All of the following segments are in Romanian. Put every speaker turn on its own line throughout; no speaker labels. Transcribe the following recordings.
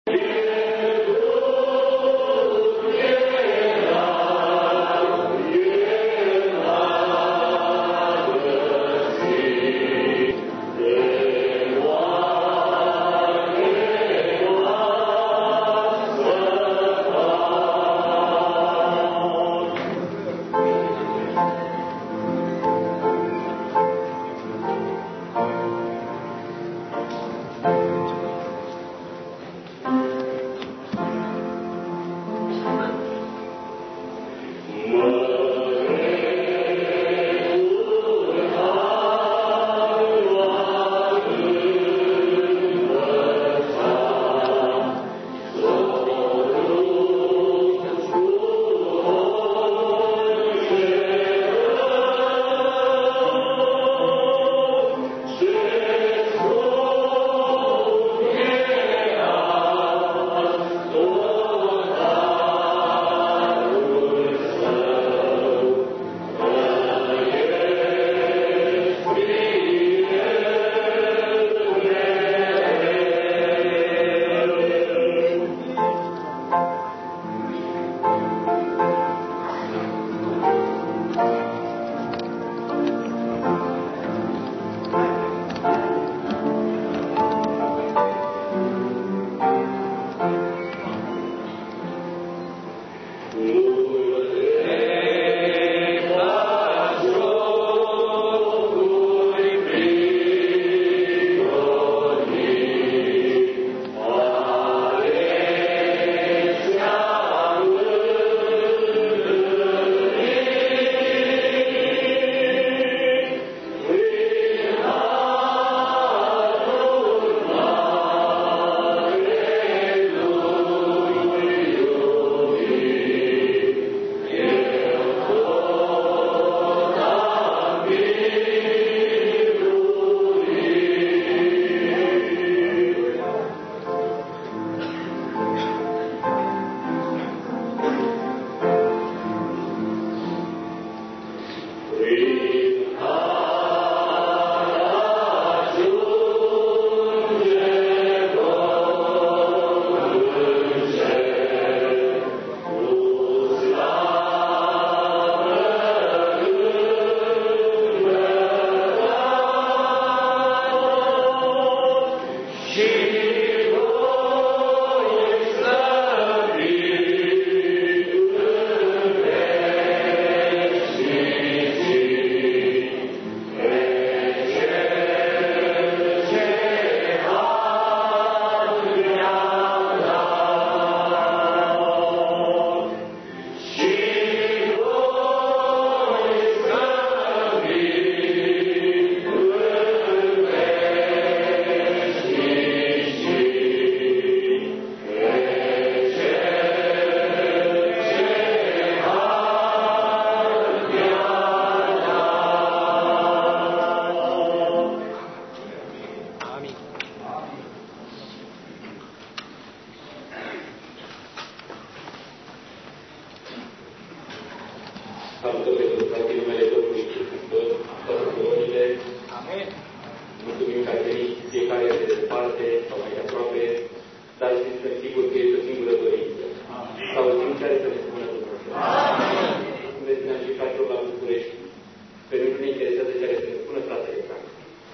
Salută pe toți frații numele Domnului Hristos, toate surorile. Amen. Mulțumim că ați venit fiecare de departe sau mai aproape, dar suntem siguri că este o singură dorință. Sau o singură care să ne spună Dumnezeu. Amen. Spuneți ne-am și fraților la București. Pe noi nu ne interesează ceea ce ne spună fratele Frank.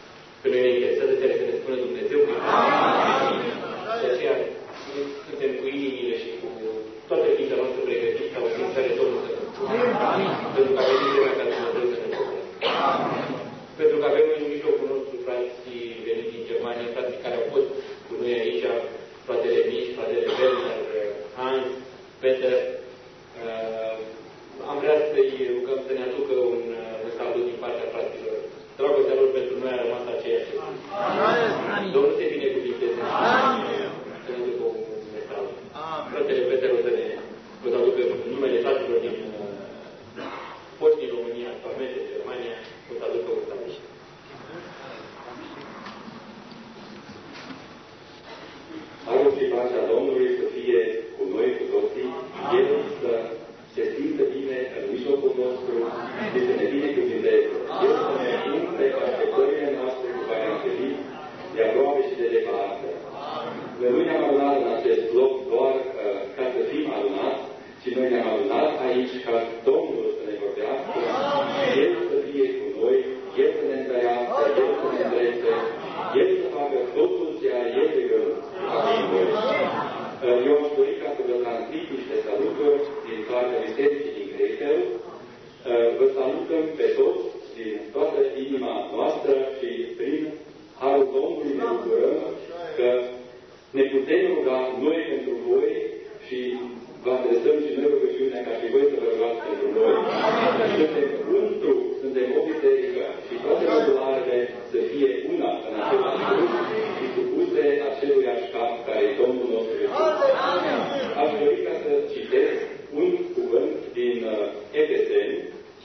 Pe noi ne interesează ceea ce ne spune Dumnezeu. Amen. De aceea suntem cu inimile și cu toate ființa noastră pregătiți ca o sfințare Domnului să ne spune. Pentru că avem vremea ca Dumnezeu să ne spune. Pentru că avem în mijlocul nostru frații veniți din Germania, frații care au fost cu noi aici, fratele Mici, fratele Werner, Hans, Peter. Am vrea să-i rugăm să ne aducă un salut din partea fraților. Dragostea lor pentru noi a rămas aceeași. Domnul se binecuvinteze. Să ne aducă un mesaj. Fratele Peter o să ne aducă numele fraților din poți din România, actualmente din Germania, o să aducă un salut.
Harul și pacea Domnului să fie cu noi, cu toții, El să se simtă bine în mijlocul nostru și să ne binecuvinteze. El să ne umple așteptările noastre cu care am venit de aproape și de departe. Noi nu ne-am adunat în acest din partea Bisericii din Crefeld. Vă salutăm pe toți din toată inima noastră și prin harul Domnului ne bucurăm că ne putem ruga noi pentru voi și vă adresăm și noi rugăciunea ca și voi să vă rugați pentru noi. Suntem un trup, suntem o biserică și toate lucrurile să fie una în același grup și supuse aceluiași cap care e Domnul nostru Iisus. Aș dori ca să citesc un cuvânt din Efeseni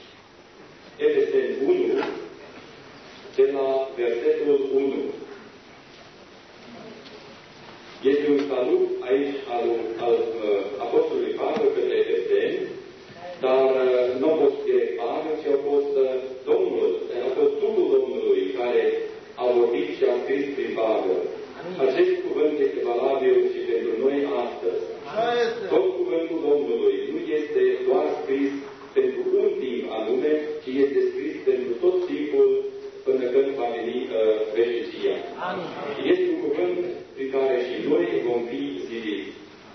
1, de la versetul 1. Este un salut aici al Apostolului Pavel către Efeseni, dar nu a fost direct Pavel, ci a fost Domnul, a fost Duhul Domnului care a vorbit și a scris prin Pavel. Acest cuvânt este valabil și pentru noi astăzi. Tot cuvântul Domnului nu este doar scris pentru un timp anume, ci este scris pentru tot timpul până când va veni veșnicia. Este un cuvânt prin care și noi vom fi zidiți.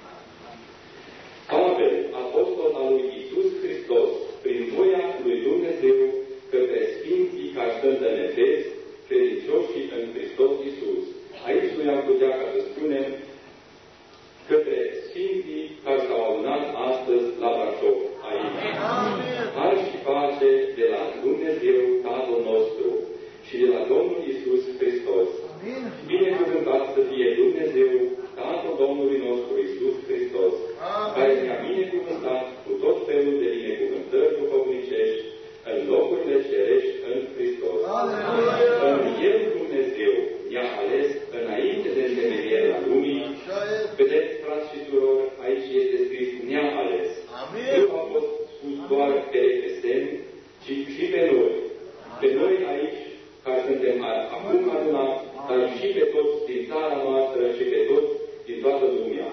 Pavel, apostol al lui Iisus Hristos, prin voia lui Dumnezeu, către Sfinții care sunt în Efes, credincioșii în Hristos Iisus. Aici noi am putea ca să spunem către Sfinții care s-au adunat astăzi la Brașov. Aici. Har și pace de la Dumnezeu, Tatăl nostru, și de la Domnul Iisus Hristos. Binecuvântat să fie Dumnezeu, Tatăl Domnului nostru Iisus Hristos, care ne-a binecuvântat cu tot felul de binecuvântări duhovnicești în locurile cerești în Hristos. În El Dumnezeu ne-a ales înainte de întemeierea lumii. Vedeți, frați și surori, aici este scris ne-a ales. Nu a fost spus doar pe Efeseni, ci și pe noi. Pe noi aici, care suntem acum adunați, dar și pe toți din țara noastră și pe toți din toată lumea.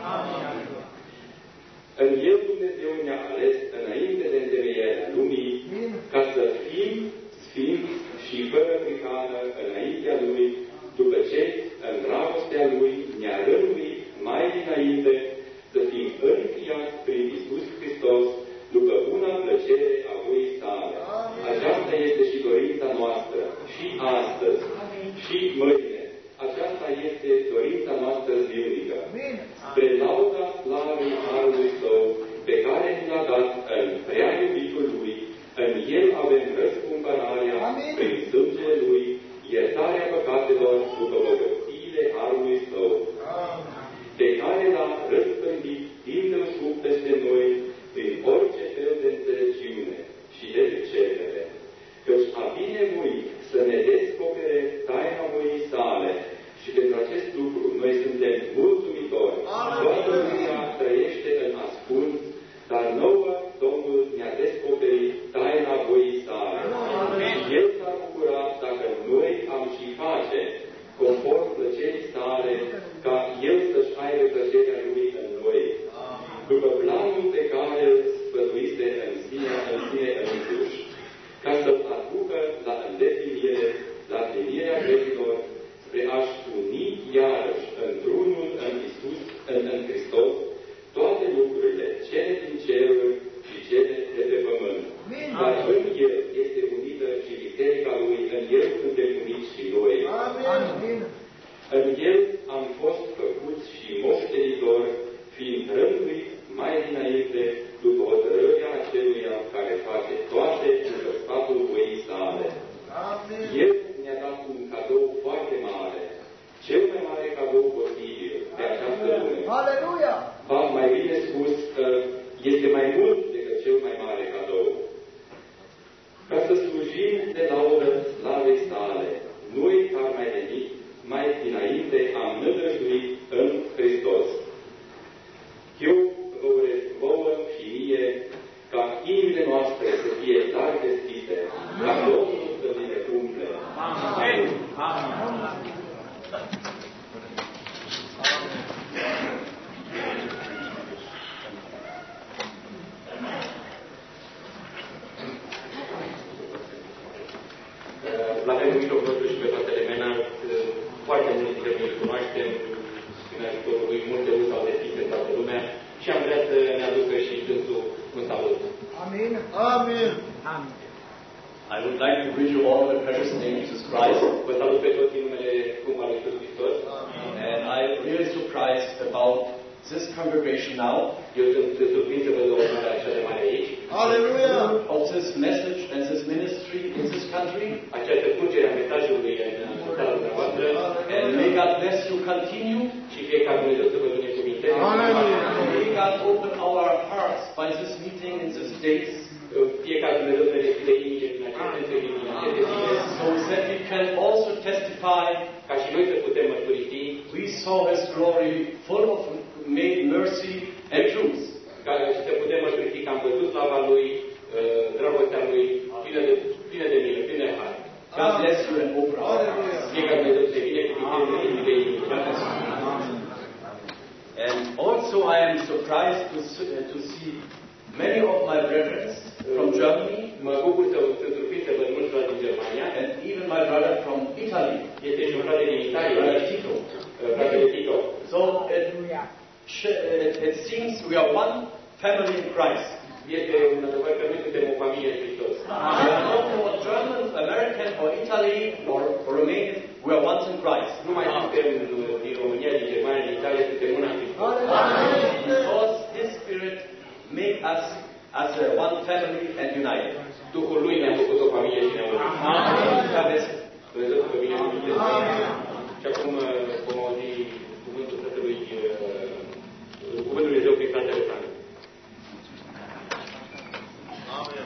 În El Dumnezeu ne-a ales înainte de întemeierea lumii ca să fim sfinți și fără prihană înaintea Lui, după ce în dragostea Lui ne-a rânduit mai dinainte să fim înfiați prin Iisus Hristos după buna plăcere a voii sale. Aceasta este și dorința noastră, și astăzi, și mâine. Aceasta este dorința noastră zilnică. Spre lauda slavei Harului Său, pe care ne-a dat în prea iubitul Lui, în El avem răscumpărarea prin sângele Lui, iertarea păcatelor după bogățiile Harului Său, pe care l-a răspândit din răscut peste noi, prin orice fel de înțelepciune și de pricepere, căci a binevoit să ne descopere taina voii sale și pentru acest lucru noi suntem mulțumitori. Toată lumea trăiește în ascuns, dar nouă Domnul ne-a descoperit taina voii sale. Și El s-a bucurat dacă noi am și face, conform plăcerii sale, ca El să-și aibă plăcerea Lui în noi, după planul pe care îl sfătuise în sine însuși, ca să-l aducă la îndeplinire, la plinirea grecilor, spre a-și uni iarăși într-unul în Iisus, în Hristos, toate lucrurile, cele din ceruri și cele de pe pământ. Dar în El este unită și biserica Lui, în El suntem uniți și noi. În El am fost făcuți și moștenitori, fiind rânduiți mai dinainte, după hotărârea aceluia care face toate după sfatul voii sale. El ne-a dat un cadou foarte mare, cel mai mare cadou posibil pe această lume.
Aleluia!
Mai bine spus, este mai mult decât cel mai mare cadou. Ca să slujim de laudă slavei sale, noi care mai dinainte am nădăjduit în Hristos. Eu vă urez vouă și mie ca inimile noastre să fie dar deschise, ca Domnul să ne umple. Amin.
La felul mijlocul și pe fratele Menard, foarte mulți dintre noi cunoaștem, prin ajutorul lui, multe uși au deschis în toată lumea și am vrea să ne aducă și dânsul un salut.
Amin. Amin.
Amin. I would like to greet you all in the precious name of Jesus Christ.
Vă salut pe toți în numele scump al lui Iisus Hristos.
And I am really surprised about this congregation now.
Eu sunt surprins să văd o onoare așa de mare aici.
Hallelujah.
Of this message and this ministry in this country.
Această scurgere a mesajului în țara dumneavoastră.
And may God bless you continue.
Și fie ca Dumnezeu să vă binecuvinte.
May God open our hearts by this meeting in these days.
Fie ca Dumnezeu să deschide inimile din aceste întâlniri, din aceste zile.
So that we can also testify.
Ca și noi să putem mărturisi.
We saw His glory full of mercy and truth.
Ca să putem mărturisi că am văzut slava Lui, dragostea Lui, plină de milă, plină de har.
God bless you and open our hearts.
Fie ca Dumnezeu să binecuvinteze inimile inimile.
And also I am surprised to see many of my brethren from Germany.
Mă bucur să sunt surprins să văd mulți frați din Germania.
And even my brother from Italy.
Este și un frate din Italia.
Tito.
Fratele Tito.
So it seems we are one family in Christ.
Este un adevăr că noi suntem o familie în Hristos.
We are not more German, American, or Italy, or Romanian. We are one in Christ.
Nu mai suntem din România, din Germania, din Italia, suntem una în Hristos.
Because His Spirit made us as one family and united.
Duhul Lui ne-a făcut o familie și ne-a unit. Dumnezeu să vă binecuvinteze. Și acum vom auzi cuvântul Tatălui, cuvântul Lui Dumnezeu prin fratele Frank.
Amen.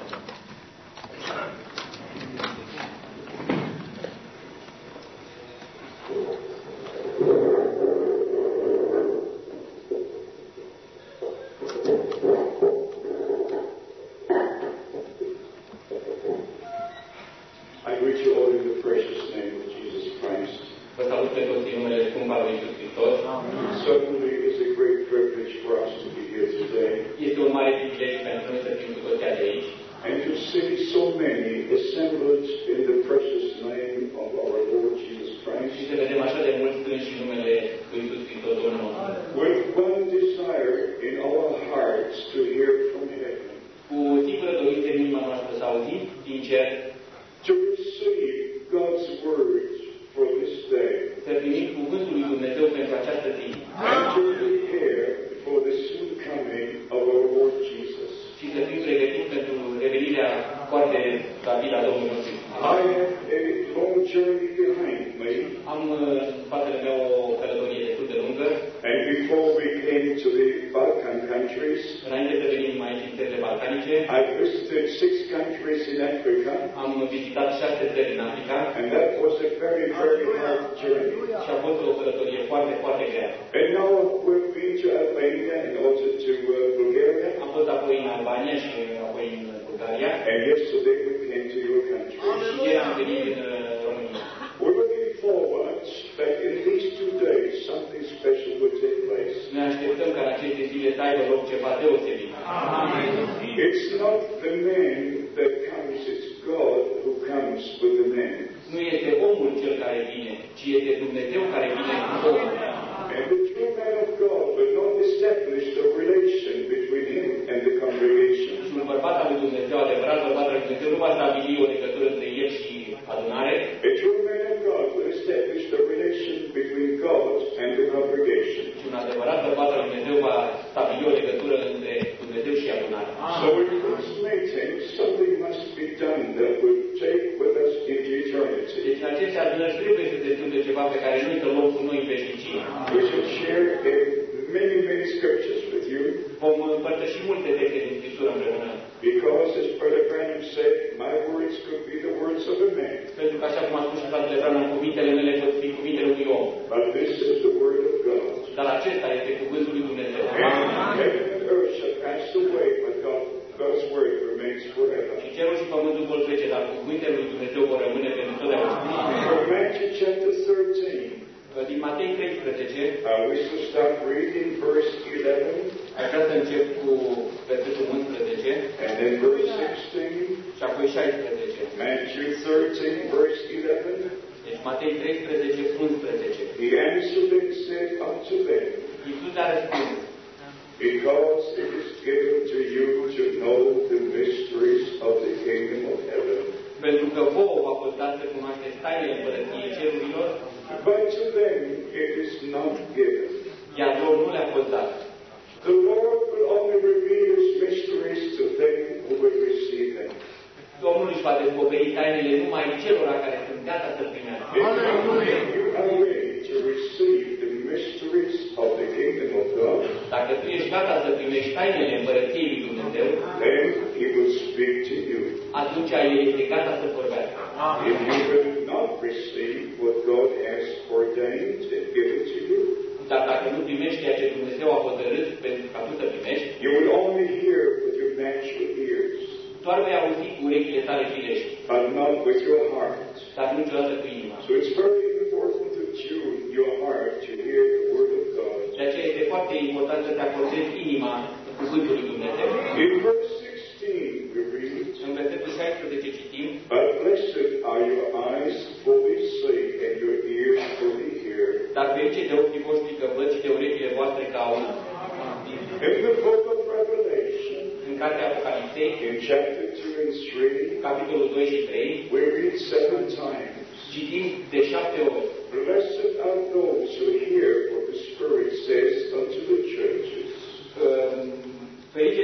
I greet you all in the precious name of Jesus Christ.
Vă salut pe toți în numele scump al lui Iisus Hristos.
Certainly it is a great privilege for us to be here today.
Este un mare privilegiu pentru noi să fim cu toți de aici.
And to see so many assembled in the precious name of our Lord Jesus Christ.
Și să vedem așa de mulți strânși în numele lui Iisus Hristos, Domnul nostru.
With one desire in our hearts to hear from heaven.
Cu singură dorință în inima noastră să auzim din cer.
To receive God's word for this day.
Să primim cuvântul lui Dumnezeu pentru această zi.
And to prepare for the soon coming of our Lord Jesus.
Și să fim pregătiți pentru revenirea foarte rapidă a Domnului nostru.
I have a long journey behind me.
Am în spatele meu o călătorie destul de lungă.
And before we came to the Balkan countries,
Înainte să venim mai în țările balcanice,
I visited 6 countries in Africa.
am vizitat 6 țări în Africa.
And that was a very, very hard journey.
Și a fost o călătorie foarte, foarte grea.
And now we've been to Albania and also to Bulgaria.
Am fost apoi în Albania și apoi în Bulgaria.
And yesterday we came to your country.
Și ieri am venit în România.
We're looking forward that in these 2 days something special will take place.
Ne așteptăm ca în aceste zile să aibă loc ceva deosebit.
It's not the man that comes, it's God who comes with the man.
Nu este omul cel care vine, ci este Dumnezeu care vine cu omul.
And the true man of God will not establish the relation between him and the congregation.
Și un bărbat al lui Dumnezeu, adevărat bărbat al lui Dumnezeu, nu va stabili o legătură între el și adunare.
A true man of God will establish the relation between God and the congregation.
Și un adevărat bărbat al lui Dumnezeu va stabili o legătură între Dumnezeu și adunare.
So in this meeting, something must be done that will take with us into eternity.
Deci în aceste adunări trebuie să se întâmple ceva pe care noi să luăm cu noi în veșnicie.
We shall share many scriptures with you.
Vom împărtăși multe texte din Scriptură împreună.
Because, as Brother Branham said, my words could be the words of a man.
Pentru că, așa cum a spus și fratele Branham, cuvintele mele pot fi cuvintele unui om.
But this is the word of God.
Dar acesta este cuvântul lui Dumnezeu.
Heaven and earth shall pass away, but God's word remains forever.
Și cerul și pământul vor trece, dar cuvintele lui Dumnezeu vor rămâne pentru totdeauna.
From Matthew chapter 13.
Din Matei 13,
We shall start reading verse 11.
aș vrea să încep cu versetul 11
and then verse 16.
și apoi 16.
Matthew 13, verse 11.
Deci Matei 13, 11.
He answered and said unto them,
Iisus a răspuns,
Because mysteries of the kingdom of heaven.
Pentru că vouă v-a fost dat să cunoașteți tainele împărăției cerurilor,
But to them it is not given.
iar lor nu le-a fost dat.
The Lord will only reveal his mysteries to them who will receive them.
Domnul își va descoperi tainele numai celor care sunt gata să primească.
If you are ready to receive the mysteries of the kingdom of God,
Dacă tu ești gata să primești tainele împărăției lui Dumnezeu,
then he will speak to you.
atunci El este gata să vorbească.
If you will not receive what God has ordained and given to you,
Dar dacă nu primești ceea ce Dumnezeu a hotărât pentru ca tu să primești,
you will only hear with your natural ears,
doar vei auzi cu urechile tale firești,
but not with your heart.
dar nu niciodată cu inima.
So it's very important to tune your heart to hear the word of God.
De aceea este foarte important să te acordezi inima cuvântul lui Dumnezeu.
In verse 16 we read,
În versetul 16 citim,
But blessed are your eyes fully see and your ears fully hear.
dar ferice de ochii voștri că văd și de urechile voastre că aud.
In the book of Revelation,
În cartea Apocalipsei,
in chapter 2 and 3,
capitolul 2 și 3,
we read 7 times,
citim de 7 ori.
Blessed are those who hear what the Spirit says unto the churches.
Ferice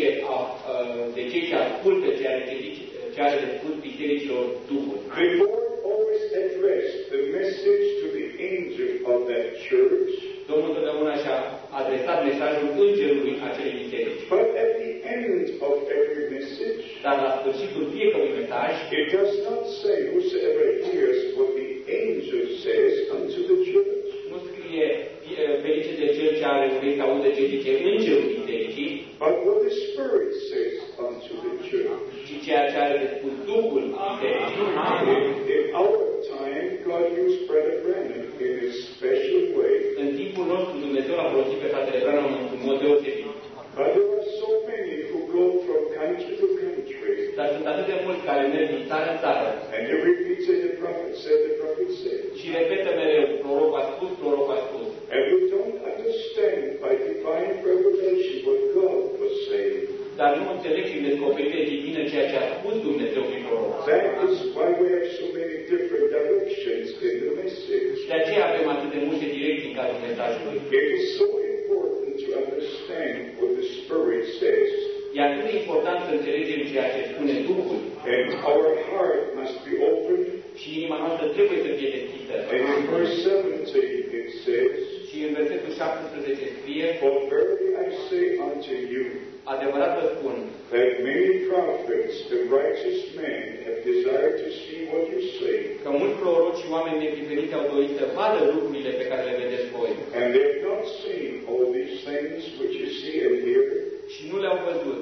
de cei ce ascultă ce are de spus bisericilor Duhul.
The Lord always addressed the message to the angel of that church,
Domnul totdeauna și-a adresat mesajul îngerului acelei biserici.
but at the end of every message,
Dar la sfârșitul fiecărui mesaj,
it does not say whosoever hears what the angel says unto the church,
nu scrie ferice de cel ce are urechi să audă ce zice îngerul bisericii,
but what the Spirit says unto the church.
ci ceea ce are de spus Duhul bisericii.
In our time, God used Brother Branham in a special way.
În timpul nostru Dumnezeu l-a folosit pe fratele Branham într-un mod deosebit.
But there are so many who go from country to country,
Dar sunt atât de mulți care merg din țară în țară
and they repeat, say, the prophet said, the prophet said.
și repetă mereu, prorocul a spus, prorocul a spus.
And we don't understand by divine revelation what God was saying.
Dar nu înțeleg și în descoperire divină ceea ce a spus Dumnezeu prin proroc.
That is why we have so many different directions in the message.
De aceea avem atât de multe direcții în cadrul mesajului.
It is so important to understand what the Spirit says,
E atât de important să înțelegem ceea ce spune Duhul
and our heart must be open.
și inima noastră trebuie să fie deschisă.
And in verse 17 it says,
Și în versetul 17 scrie,
For verily I say unto you,
adevărat vă spun,
that many prophets and righteous men have desired to see what you see,
că mulți proroci și oameni neprihăniți au dorit să vadă lucrurile pe care le vedeți voi
and they have not seen all these things which you see and hear.
și nu le-au văzut.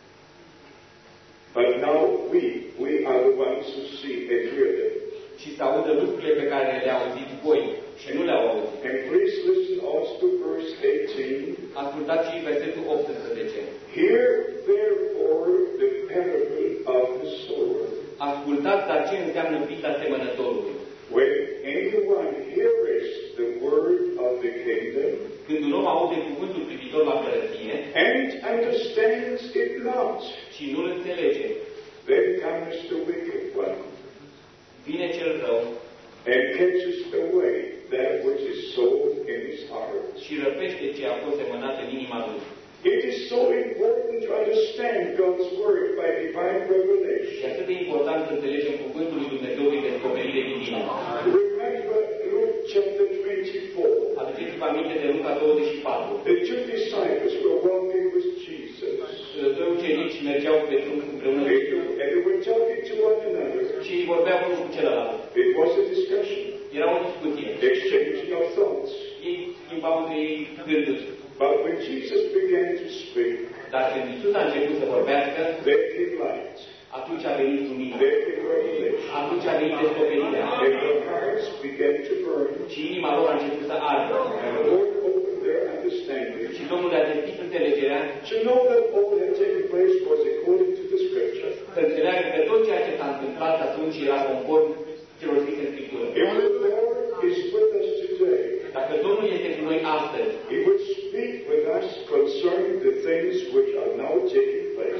But now we are the ones who see and hear them.
Și să audă lucrurile pe care le auziți voi și nu le-au auzit.
And please listen also to verse 18.
Ascultați și versetul 18.
Hear therefore the parable of the sower.
Ascultați, dar ce înseamnă pista semănătorului?
When anyone hears the word of the kingdom
Când un om aude cuvântul privitor la împărăție
and understands it not,
și nu-l înțelege,
then comes the wicked one
vine cel rău
and catches away that which is sown in his heart.
și răpește ce a fost semănat în inima lui.
It is so important to understand God's word by divine
Și
revelation.
atât de important să înțelegem cuvântul lui Dumnezeu prin descoperire divină.
Remember Luke chapter 24.
Aduceți-vă aminte de Luca 24.
The two disciples were walking with Jesus.
Doi ucenici mergeau pe drum împreună cu Iisus
And they were talking to one another.
și vorbeau unul cu celălalt.
It was a discussion,
Era o discuție.
exchanging of thoughts.
Ei schimbau între ei gânduri.
But when Jesus began to speak,
Dar când Iisus a început să vorbească,
there came light,
atunci a venit lumină.
there came revelation,
Atunci a venit descoperirea.
and their hearts began to burn,
Și inima lor a început să ardă.
and the Lord opened their understanding
Și Domnul le-a deschis înțelegerea
to know that all that had taken place was according to the Scripture.
să înțeleagă că tot ceea ce s-a întâmplat atunci era conform celor scrise în Scriptură.
If the Lord is with us today,
Dacă Domnul este cu noi astăzi,
He would speak with us concerning the things which are now taking place.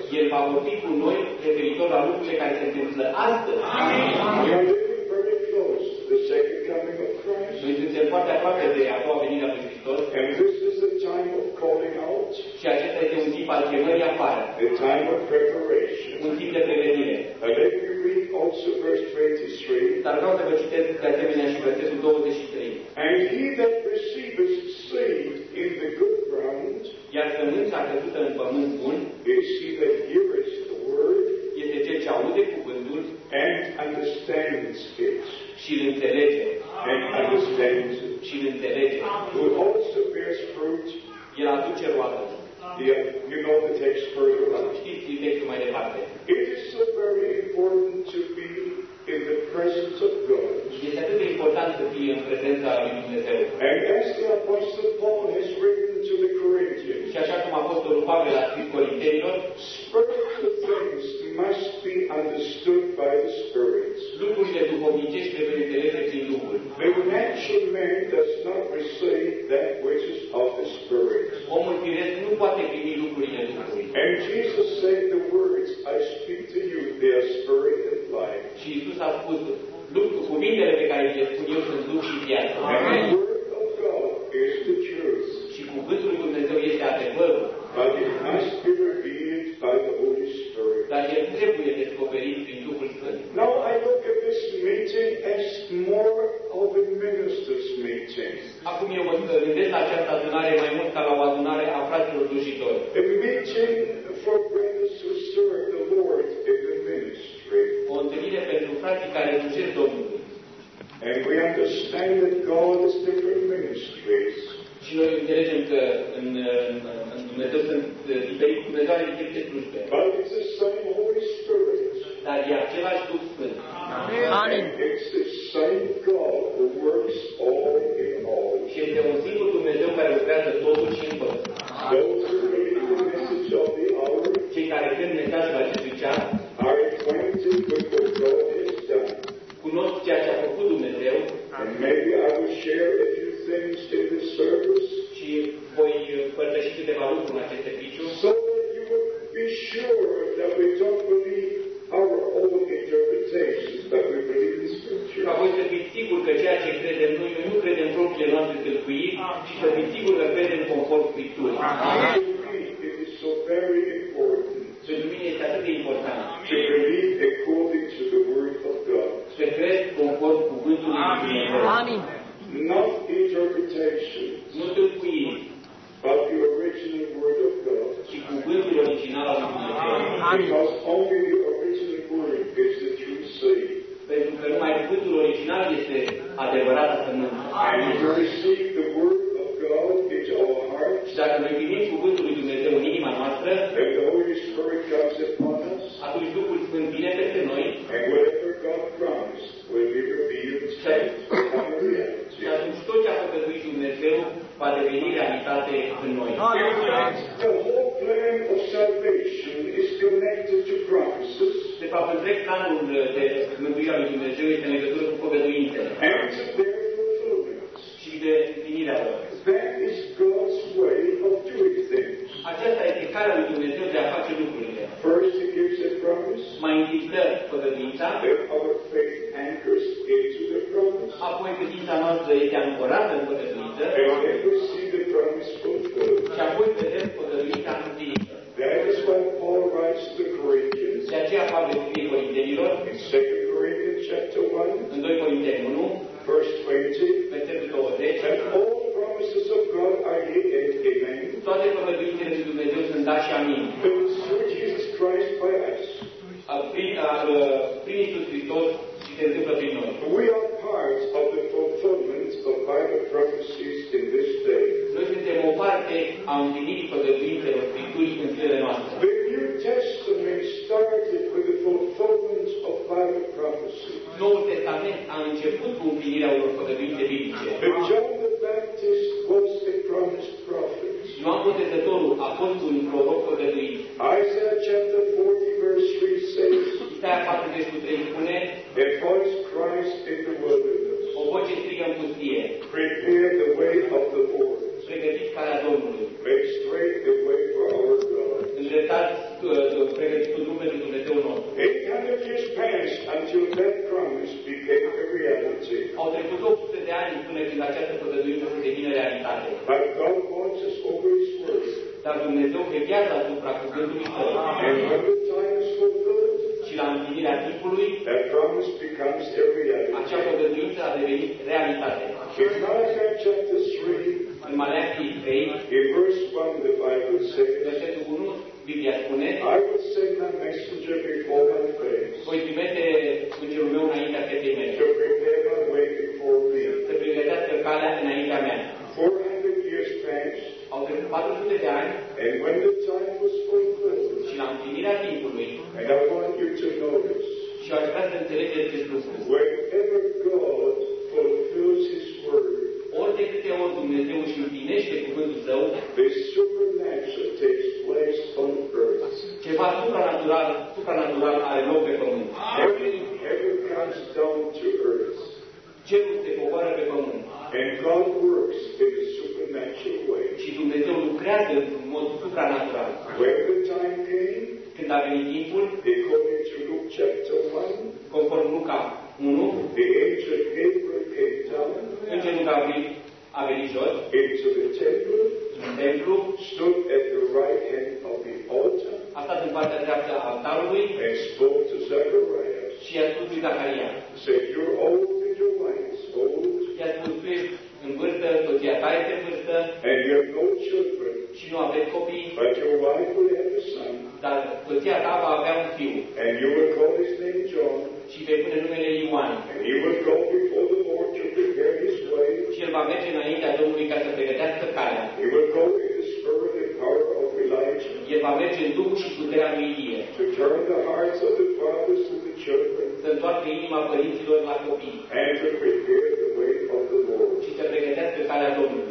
El va vorbi cu noi referitor la lucrurile care se întâmplă astăzi.
We are living very close to the second coming of Christ.
Noi suntem foarte aproape de a doua venire a lui Hristos
And this is the time of calling out,
și acesta este un timp al chemării afară,
the time of preparation.
un timp de pregătire.
And let me read also verse 23.
Dar vreau să vă citesc de asemenea și versetul 23.
And he that receiveth seed in the good ground
Iar sămânța căzută în pământ bun
is he that heareth the word
este cel ce aude cuvântul
and understands it.
și îl înțelege.
And understands it.
Și îl înțelege.
Who also bears fruit.
El aduce roadă.
Yeah, you know the text further on.
Știți textul mai departe.
It is so very important to be in the presence of God.
Este atât de important să fie în prezența lui Dumnezeu.
And as the Apostle Paul has written to the Corinthians,
Și așa cum Apostolul Pavel a scris Corintenilor,
spiritual things must be understood by the Spirit.
lucrurile duhovnicești trebuie înțelese prin Duhul.
The natural man does not receive that which is of the Spirit.
Omul firesc nu poate primi lucrurile Duhului.
And Jesus said, the words I speak to you, they are spirit and life.
Și Iisus a spus, cuvintele pe care le spun eu sunt Duh și viață.
And the word of God is the truth.
Și cuvântul lui Dumnezeu este adevărul.
But it must be revealed by the Holy Spirit.
Dar el trebuie descoperit prin Duhul Sfânt.
Now I look at this meeting as more of a minister's meeting.
Acum eu mă gândesc la această adunare mai mult ca la o adunare a fraților slujitori.
A meeting for brothers who serve the Lord in the ministry.
O întâlnire pentru frații care slujesc Domnului.
And we understand that God has different ministries.
Și noi înțelegem că în Dumnezeu sunt diferiți, Dumnezeu are diferite slujbe.
But it's the same Holy Spirit.
Dar e același Duh Sfânt.
And it's the same God who works all in all.
Și este un singur Dumnezeu care lucrează totul și în totul.
Those who read the message of the hour
Cei care cânt mesajul acestui ceas
are acquainted with what God has done.
cunosc ceea ce a făcut Dumnezeu
And maybe I will share a few things in this service
și voi părtăși câteva lucruri în acest serviciu,
so that you will be sure that we don't believe our own interpretations, but we believe the Scripture.
ca voi să fiți siguri că ceea ce credem noi nu credem propriile noastre tâlcuiri, și să fiți siguri că credem conform Scripturii.
To me, it is so very important
Pentru mine este atât de important
to believe according to the Word of God,
să cred conform cuvântului lui Dumnezeu.
not interpretation,
Nu tâlcuiri,
but the original Word of God.
ci cuvântul original al lui Dumnezeu.
Because only the original Word is the true seed.
Pentru că numai cuvântul original este adevărata sămânță.
And if we receive the Word of God into our hearts,
Și dacă noi primim cuvântul lui Dumnezeu în inima noastră,
and the Holy Spirit comes upon us,
atunci Duhul Sfânt vine peste noi
and whatever God promised will be revealed and become a
și
reality.
atunci tot ce a făcătuit Dumnezeu va deveni realitate în noi.
The whole plan of salvation is connected to promises
De fapt, întreg planul de mântuire a lui Dumnezeu este în legătură cu făgăduințele
and to their fulfillment.
și de împlinirea lor.
That is God's way of doing things.
Aceasta este calea lui Dumnezeu de a face lucrurile.
First, He gives a promise,
Mai întâi dă făgăduința,
then our faith anchors into the promise,
apoi credința noastră este ancorată în făgăduință
and then we see the promise fulfilled.
și apoi vedem făgăduința împlinită.
That is why Paul writes to the Corinthians
De aceea Pavel scrie Corintenilor,
in 2 Corinthians chapter 1,
în 2 Corinteni 1,
verse 20,
versetul 20,
that all promises of God are yea and amen,
toate făgăduințele lui Dumnezeu sunt da și amin.
through Jesus Christ by us.
Prin Iisus Hristos și se întâmplă prin noi.
We are part of the fulfillment of Bible prophecies in this day.
Noi suntem o parte a împlinirii făgăduințelor Scripturii în zilele noastre.
The New Testament started with the fulfillment of Bible prophecy.
Noul Testament a început cu împlinirea unor făgăduințe biblice.
And John the Baptist was a promised prophet.
Ioan Botezătorul a fost un proroc făgăduit.
Isaiah chapter 40 verse 3 says,
Isaia 40:3 spune,
a voice cries in the wilderness,
o voce strigă în pustie,
prepare the way of the Lord,
pregătiți calea Domnului,
make straight the way for our God.
îndreptați
until that promise became a reality.
Au trecut 800 de ani până când această făgăduință să devină realitate.
But God watches over His word.
Dar Dumnezeu veghează asupra cuvântului Său.
And when the time is fulfilled,
Și la împlinirea timpului,
that promise becomes a reality.
acea făgăduință a devenit realitate.
In Malachi chapter 3,
În Maleahii 3,
in verse 1, the Bible says,
versetul 1, Biblia spune:
I will send my messenger before my face,
voi trimite îngerul meu înaintea fetei mele,
to prepare my way before me.
să pregătească calea înaintea mea.
400 years passed,
Au trecut 400 de ani
and when the time was fulfilled,
și la împlinirea timpului,
and I want you to notice,
și aș vrea să înțelegeți acest lucru,
whenever God fulfills His word,
ori de câte ori Dumnezeu își împlinește cuvântul Său,
the supernatural takes place on earth.
ceva supranatural are loc pe pământ.
Heaven comes down to earth,
Cerul se coboară pe pământ
and God works in a supernatural way.
și Dumnezeu lucrează în mod supranatural.
When the time came,
Când a venit timpul,
according to Luke chapter 1,
conform Luca 1,
the angel Gabriel came down
îngerul Gabriel a venit jos
into the temple,
în templu,
stood at the right hand of the altar,
a stat în partea dreaptă a altarului
and spoke to Zacharias.
și i-a spus lui Zaharia,
Said, "You're old and your wife is old,
i-a spus: tu ești în vârstă, soția ta este în vârstă
and you have no children,
și nu aveți copii,
but your wife will have a son,
dar soția ta va avea un fiu
and you will call his name John,
și vei pune numele Ioan.
and he will go before the Lord to prepare his way.
Și el va merge înaintea Domnului ca să pregătească calea.
He will go in the spirit and power of Elijah,
El va merge în Duhul și puterea lui Ilie,
to turn the hearts of the fathers to the children,
să întoarcă inima părinților la copii
and to prepare the way of the Lord."
și să pregătească calea Domnului.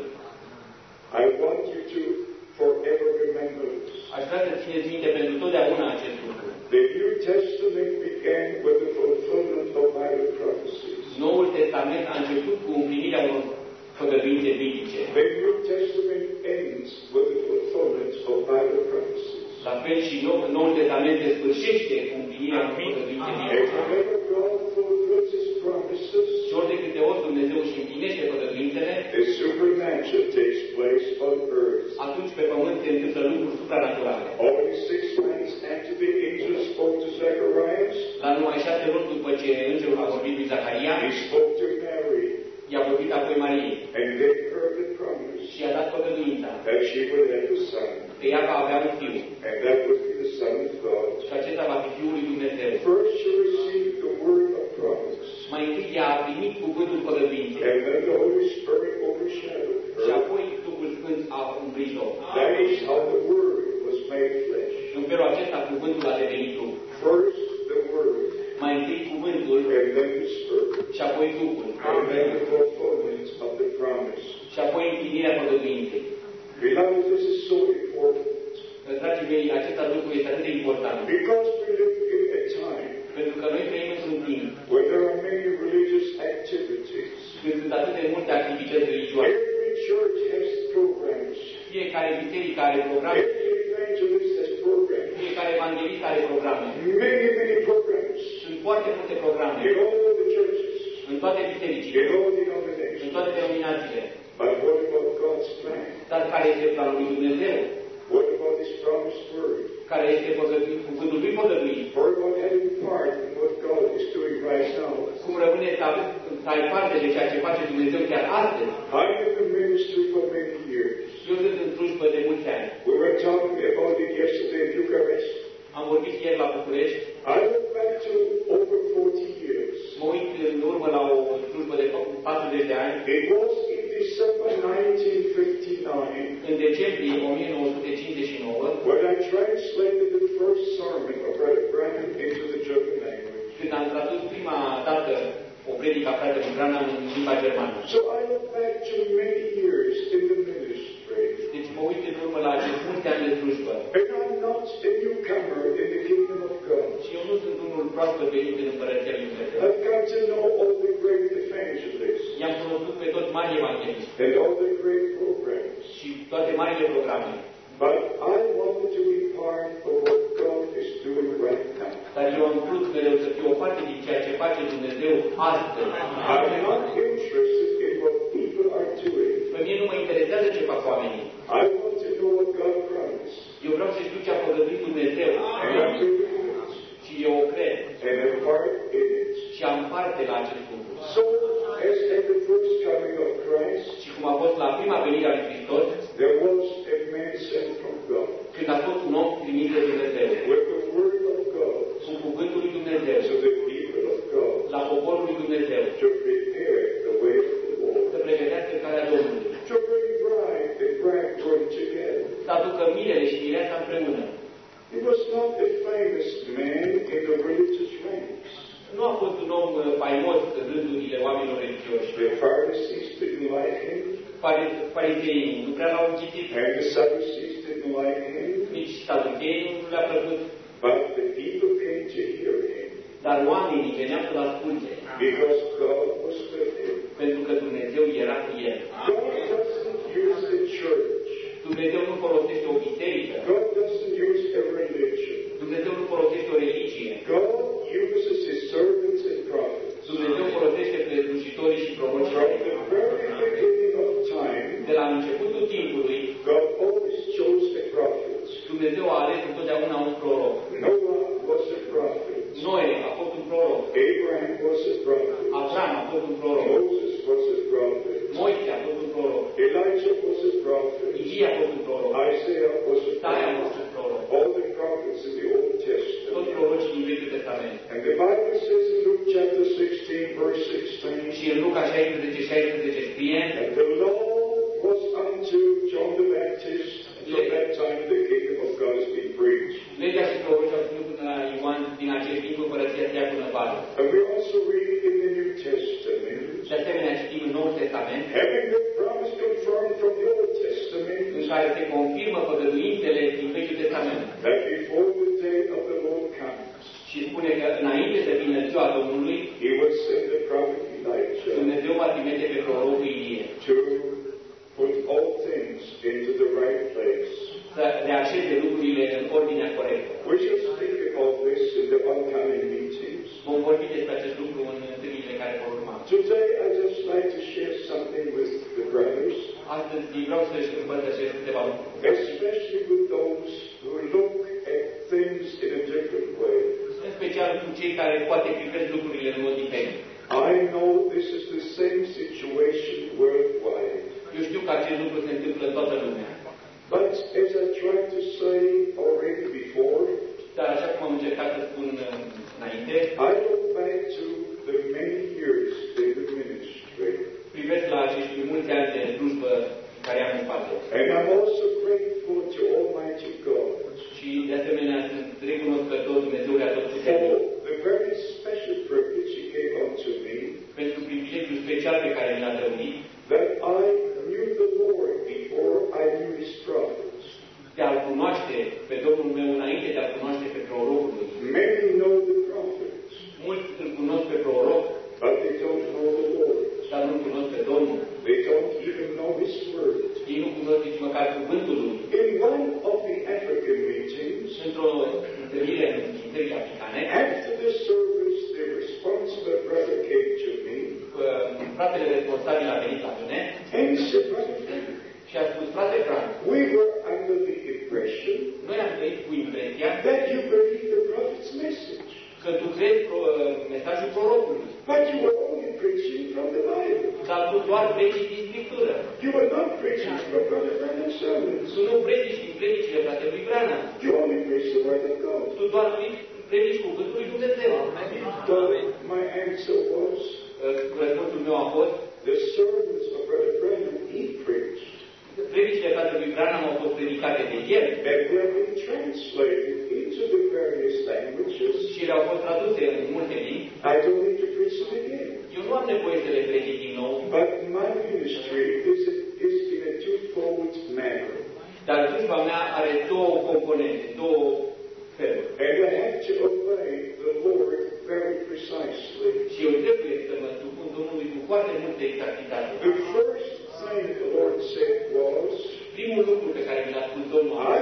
I want you to forever remember this.
Aș vrea să țineți minte pentru totdeauna acest lucru.
The New Testament began with the fulfillment of Bible prophecies.
Noul Testament a început cu împlinirea unor făgăduințe biblice.
The New Testament ends with the fulfillment of Bible prophecies.
La fel și Noul Testament se sfârșește cu împlinirea unor făgăduințe
And
biblice.
whenever God fulfills His promises,
Și ori de câte ori Dumnezeu își împlinește făgăduințele,
the supernatural takes place on earth.
atunci pe pământ se întâmplă lucruri supranaturale.
Only 6 months after the angel spoke to Zacharias,
La numai 6 luni după ce îngerul a vorbit lui Zaharia,
he spoke to Mary
i-a vorbit apoi Mariei
and gave her the promise
și i-a dat făgăduința
that she would have a son,
că ea va avea un fiu
and that would be the Son of God.
și acesta va fi Fiul lui Dumnezeu.
First she received the word of promise,
Mai întâi ea a primit cuvântul făgăduinței
and then the Holy Spirit overshadowed
și
her.
apoi Duhul Sfânt a umbrit-o.
That is how the word was made flesh.
În felul acesta cuvântul a devenit trup.
First the word,
Mai întâi cuvântul
and then the Spirit,
și apoi Duhul
and then the fulfillment of the promise.
și apoi împlinirea făgăduinței.
Beloved, this is so important,
Dragii mei, acesta lucru este atât de important.
because we live in a time
Pentru că noi trăim într-un timp
where there are many religious activities.
când sunt atât de multe activități religioase.
Every church has programs.
Fiecare biserică are programe,
Every evangelist has programs.
fiecare evanghelist are programe.
Many programs
Sunt foarte multe programe
in all the churches,
în toate bisericile,
in all
în
denominations.
toate denominațiile.
But what about God's plan?
Dar care este planul lui Dumnezeu?
What about His promised word?
Care este cuvântul lui făgăduit?
What about having part in what God is doing right now?
Cum rămâne să ai parte de ceea ce face Dumnezeu chiar astăzi?
I'm in the ministry for many years.
Eu sunt în slujbă de mulți ani.
We were talking about it yesterday in Bucharest.
Am vorbit ieri la București.
I look back to over 40 years.
Mă uit în urmă la o slujbă de 40 de ani.
It was in December 1959
În decembrie 1959,
when I translated the first sermon of Brother Branham into the German language.
când am tradus prima dată o predică a fratelui Branham în limba germană.
So I look back to many years in the ministry.
Deci mă uit în urmă la acest mulți ani de slujbă.
And I'm not a newcomer in the kingdom of God.
Și eu nu sunt unul proaspăt venit în Împărăția lui Dumnezeu.
I've come to know all the great evangelists
I-am cunoscut pe toți mari evangeliști
and all the great programs.
și toate marile programe.
But I wanted to be part of what God is doing right now.
Dar eu am vrut mereu să fiu o parte din ceea ce face Dumnezeu astăzi.
I'm not interested in what people are doing.
Pe mine nu mă interesează ce fac oamenii.
I want to know what God promised.
Eu vreau să știu ce a făgăduit Dumnezeu.
And I believe it.
Și eu o cred.
And am part in it.
Și am parte la acest lucru.
So, as at the first coming of Christ,
Și cum a fost la prima venire a lui Hristos,
there was a man sent from God
când a fost un om trimis de Dumnezeu,
with the word of God
cu cuvântul lui Dumnezeu,
to the people of God
la poporul lui Dumnezeu,
to prepare the way of the Lord,
să pregătească calea Domnului,
to bring bride and bridegroom together.
să aducă mirele și mireasa împreună.
He was not a famous man in the religious ranks.
Nu a fost un om faimos în rândurile oamenilor religioși.
The Pharisees didn't like him,
Farizeii nu prea l-au citit,
and the Sadducees didn't like him,
nici saducheii nu le-a plăcut,
but the people came to hear him
dar oamenii veneau să-l asculte,
because God was with him.
pentru că Dumnezeu era cu el.
God doesn't use the church.
Dumnezeu nu folosește o biserică,
God doesn't use a religion.
Dumnezeu nu folosește o religie,
God uses his servants and prophets.
Dumnezeu folosește pe slujitorii și prorocii.
From the very beginning of time,
De la începutul timpului,
God always chose the prophets.
Dumnezeu a ales întotdeauna un proroc.
Noah was a prophet.
Noe a fost un proroc,
Abraham was a prophet.
Abraham a fost un proroc,
Moses was a prophet.
Moise a fost un proroc,
Elijah was a prophet.
Ilie a fost un proroc,
Isaiah was a
Isaia a
prophet.
fost un proroc,
All the prophets in the Old
toți
Testament.
prorocii din Vechiul Testament.
And the Bible says in Luke chapter 16, verse 16,
Și în Luca 16 scrie,
and the law was unto John the Baptist. From that time the kingdom of God is being preached.
legea și prorocii au ținut până la Ioan din acest timp împărăția să ia până vară.
And we also read in the New Testament,
De asemenea citim în Noul Testament,
having the promise confirmed from the Old Testament,
în care se confirmă făgăduințele din Vechiul Testament.
that before the day of the Lord comes,
Și spune că înainte să vină ziua Domnului,
he will send the prophet Elijah
Dumnezeu va trimite pe prorocul Ilie
to put all things into the right place.
să reașeze lucrurile în ordinea corectă.
We shall speak about this in the oncoming meetings.
Vom vorbi despre acest lucru în întâlnirile care vor urma.
Today I just like to share something with the brothers,
Astăzi vreau să-și împărtășesc câteva lucruri,
especially with those who look at things in a different way.
în special cu cei care poate privesc lucrurile în mod diferit.
I know this is the same situation worldwide.
Eu știu că acest lucru se întâmplă în toată lumea.
But as I tried to say already before,
Dar așa cum am încercat să spun înainte,
I look back to the many years in the ministry.
privesc la acești mulți ani de slujbă care am în față.
And I'm also grateful to Almighty God
Și de asemenea sunt recunoscător Dumnezeului
for
Atotputernic
the very special privilege He gave unto me,
pentru privilegiul special pe care mi l-a dăruit
that I knew the Lord before I knew His prophets.
de a-L cunoaște pe Domnul meu înainte de a-L cunoaște pe prorocul lui.
Many know the prophets,
Mulți îl cunosc pe proroc,
but they don't know the Lord.
dar nu cunosc pe Domnul.
They don't even know His word.
Ei nu cunosc nici măcar cuvântul lui.
In one of the African meetings,
Într-o întâlnire în țările africane,
after the service, the responsible brother came to me
fratele responsabil a venit la mine
and he said, Brother Frank,
și a spus, frate Frank,
we were under the impression
noi am trăit cu impresia
that you believe the prophet's message,
că tu crezi mesajul prorocului,
but you were only preaching from the Bible.
dar tu doar predici din Scriptură.
You were not preaching from Brother Branham's sermons.
Tu nu predici din predicile fratelui Branham.
You only preach the word of God.
Tu doar predici cuvântul lui Dumnezeu.
So my answer was,
Răspunsul meu a fost,
the sermons of Brother Branham he preached,
predicile fratelui Branham au fost predicate de el
that were being translated into the various languages.
și le-au fost traduse în multe limbi.
I don't need to preach them again.
Eu nu am nevoie să le predic din nou,
But my ministry is in a twofold manner.
dar slujba mea are două componente, două feluri.
And I have to obey the Lord very precisely.
Și eu trebuie să mă supun Domnului cu foarte multă exactitate.
The first thing the Lord said was,
Primul lucru pe care mi l-a spus Domnul
I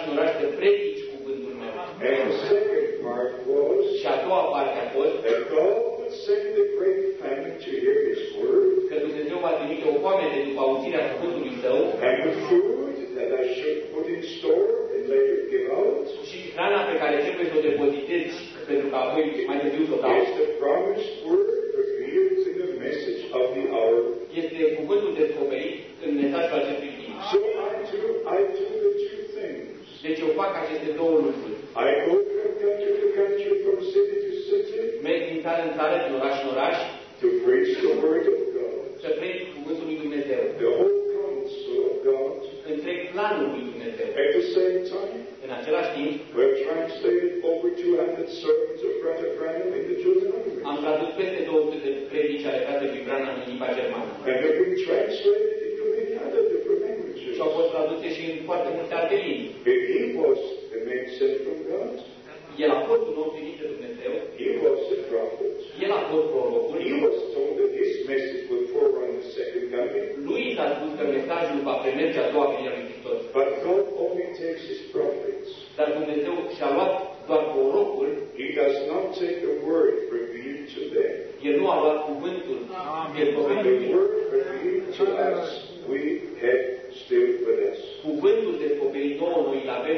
în oraș să predici cuvântul meu.
And the second part was
Și a doua parte a fost
that God would send a great famine to hear His word,
că Dumnezeu va trimite o foamete după auzirea cuvântului Său
and the food that I should put in store and later give out
și hrana pe care trebuie să o depozitezi pentru că apoi mai târziu să o dau.
is the promised word revealed in the message of the hour.
Este cuvântul descoperit în mesajul acestui timp.
So I do the two things.
Deci eu fac aceste două lucruri.
I go from country to country, from city to city,
Merg din țară în țară, din oraș în oraș,
to preach the word of God.
să predic cuvântul lui Dumnezeu.
The whole counsel of God.
Întreg planul lui Dumnezeu.
At the same time,
În același timp,
we have translated over 200 sermons of Brother Branham into German language.
am tradus peste 200 de predici ale fratelui Branham în limba germană.
And they've been translated into many other different languages.
Și au fost traduse și în foarte multe alte limbi.
If he was the man sent from God,
El a fost un om trimis de Dumnezeu,
he was the prophet.
el a fost prorocul,
He was told that his message would forerun the second coming.
lui s-a spus că mesajul va premerge a doua venire a lui Hristos.
But God only takes his prophets.
Dar Dumnezeu și-a luat doar prorocul,
He does not take the word revealed to them.
el nu a luat cuvântul descoperit.
The word revealed to us, we have still with us.
Cuvântul descoperit nouă noi îl avem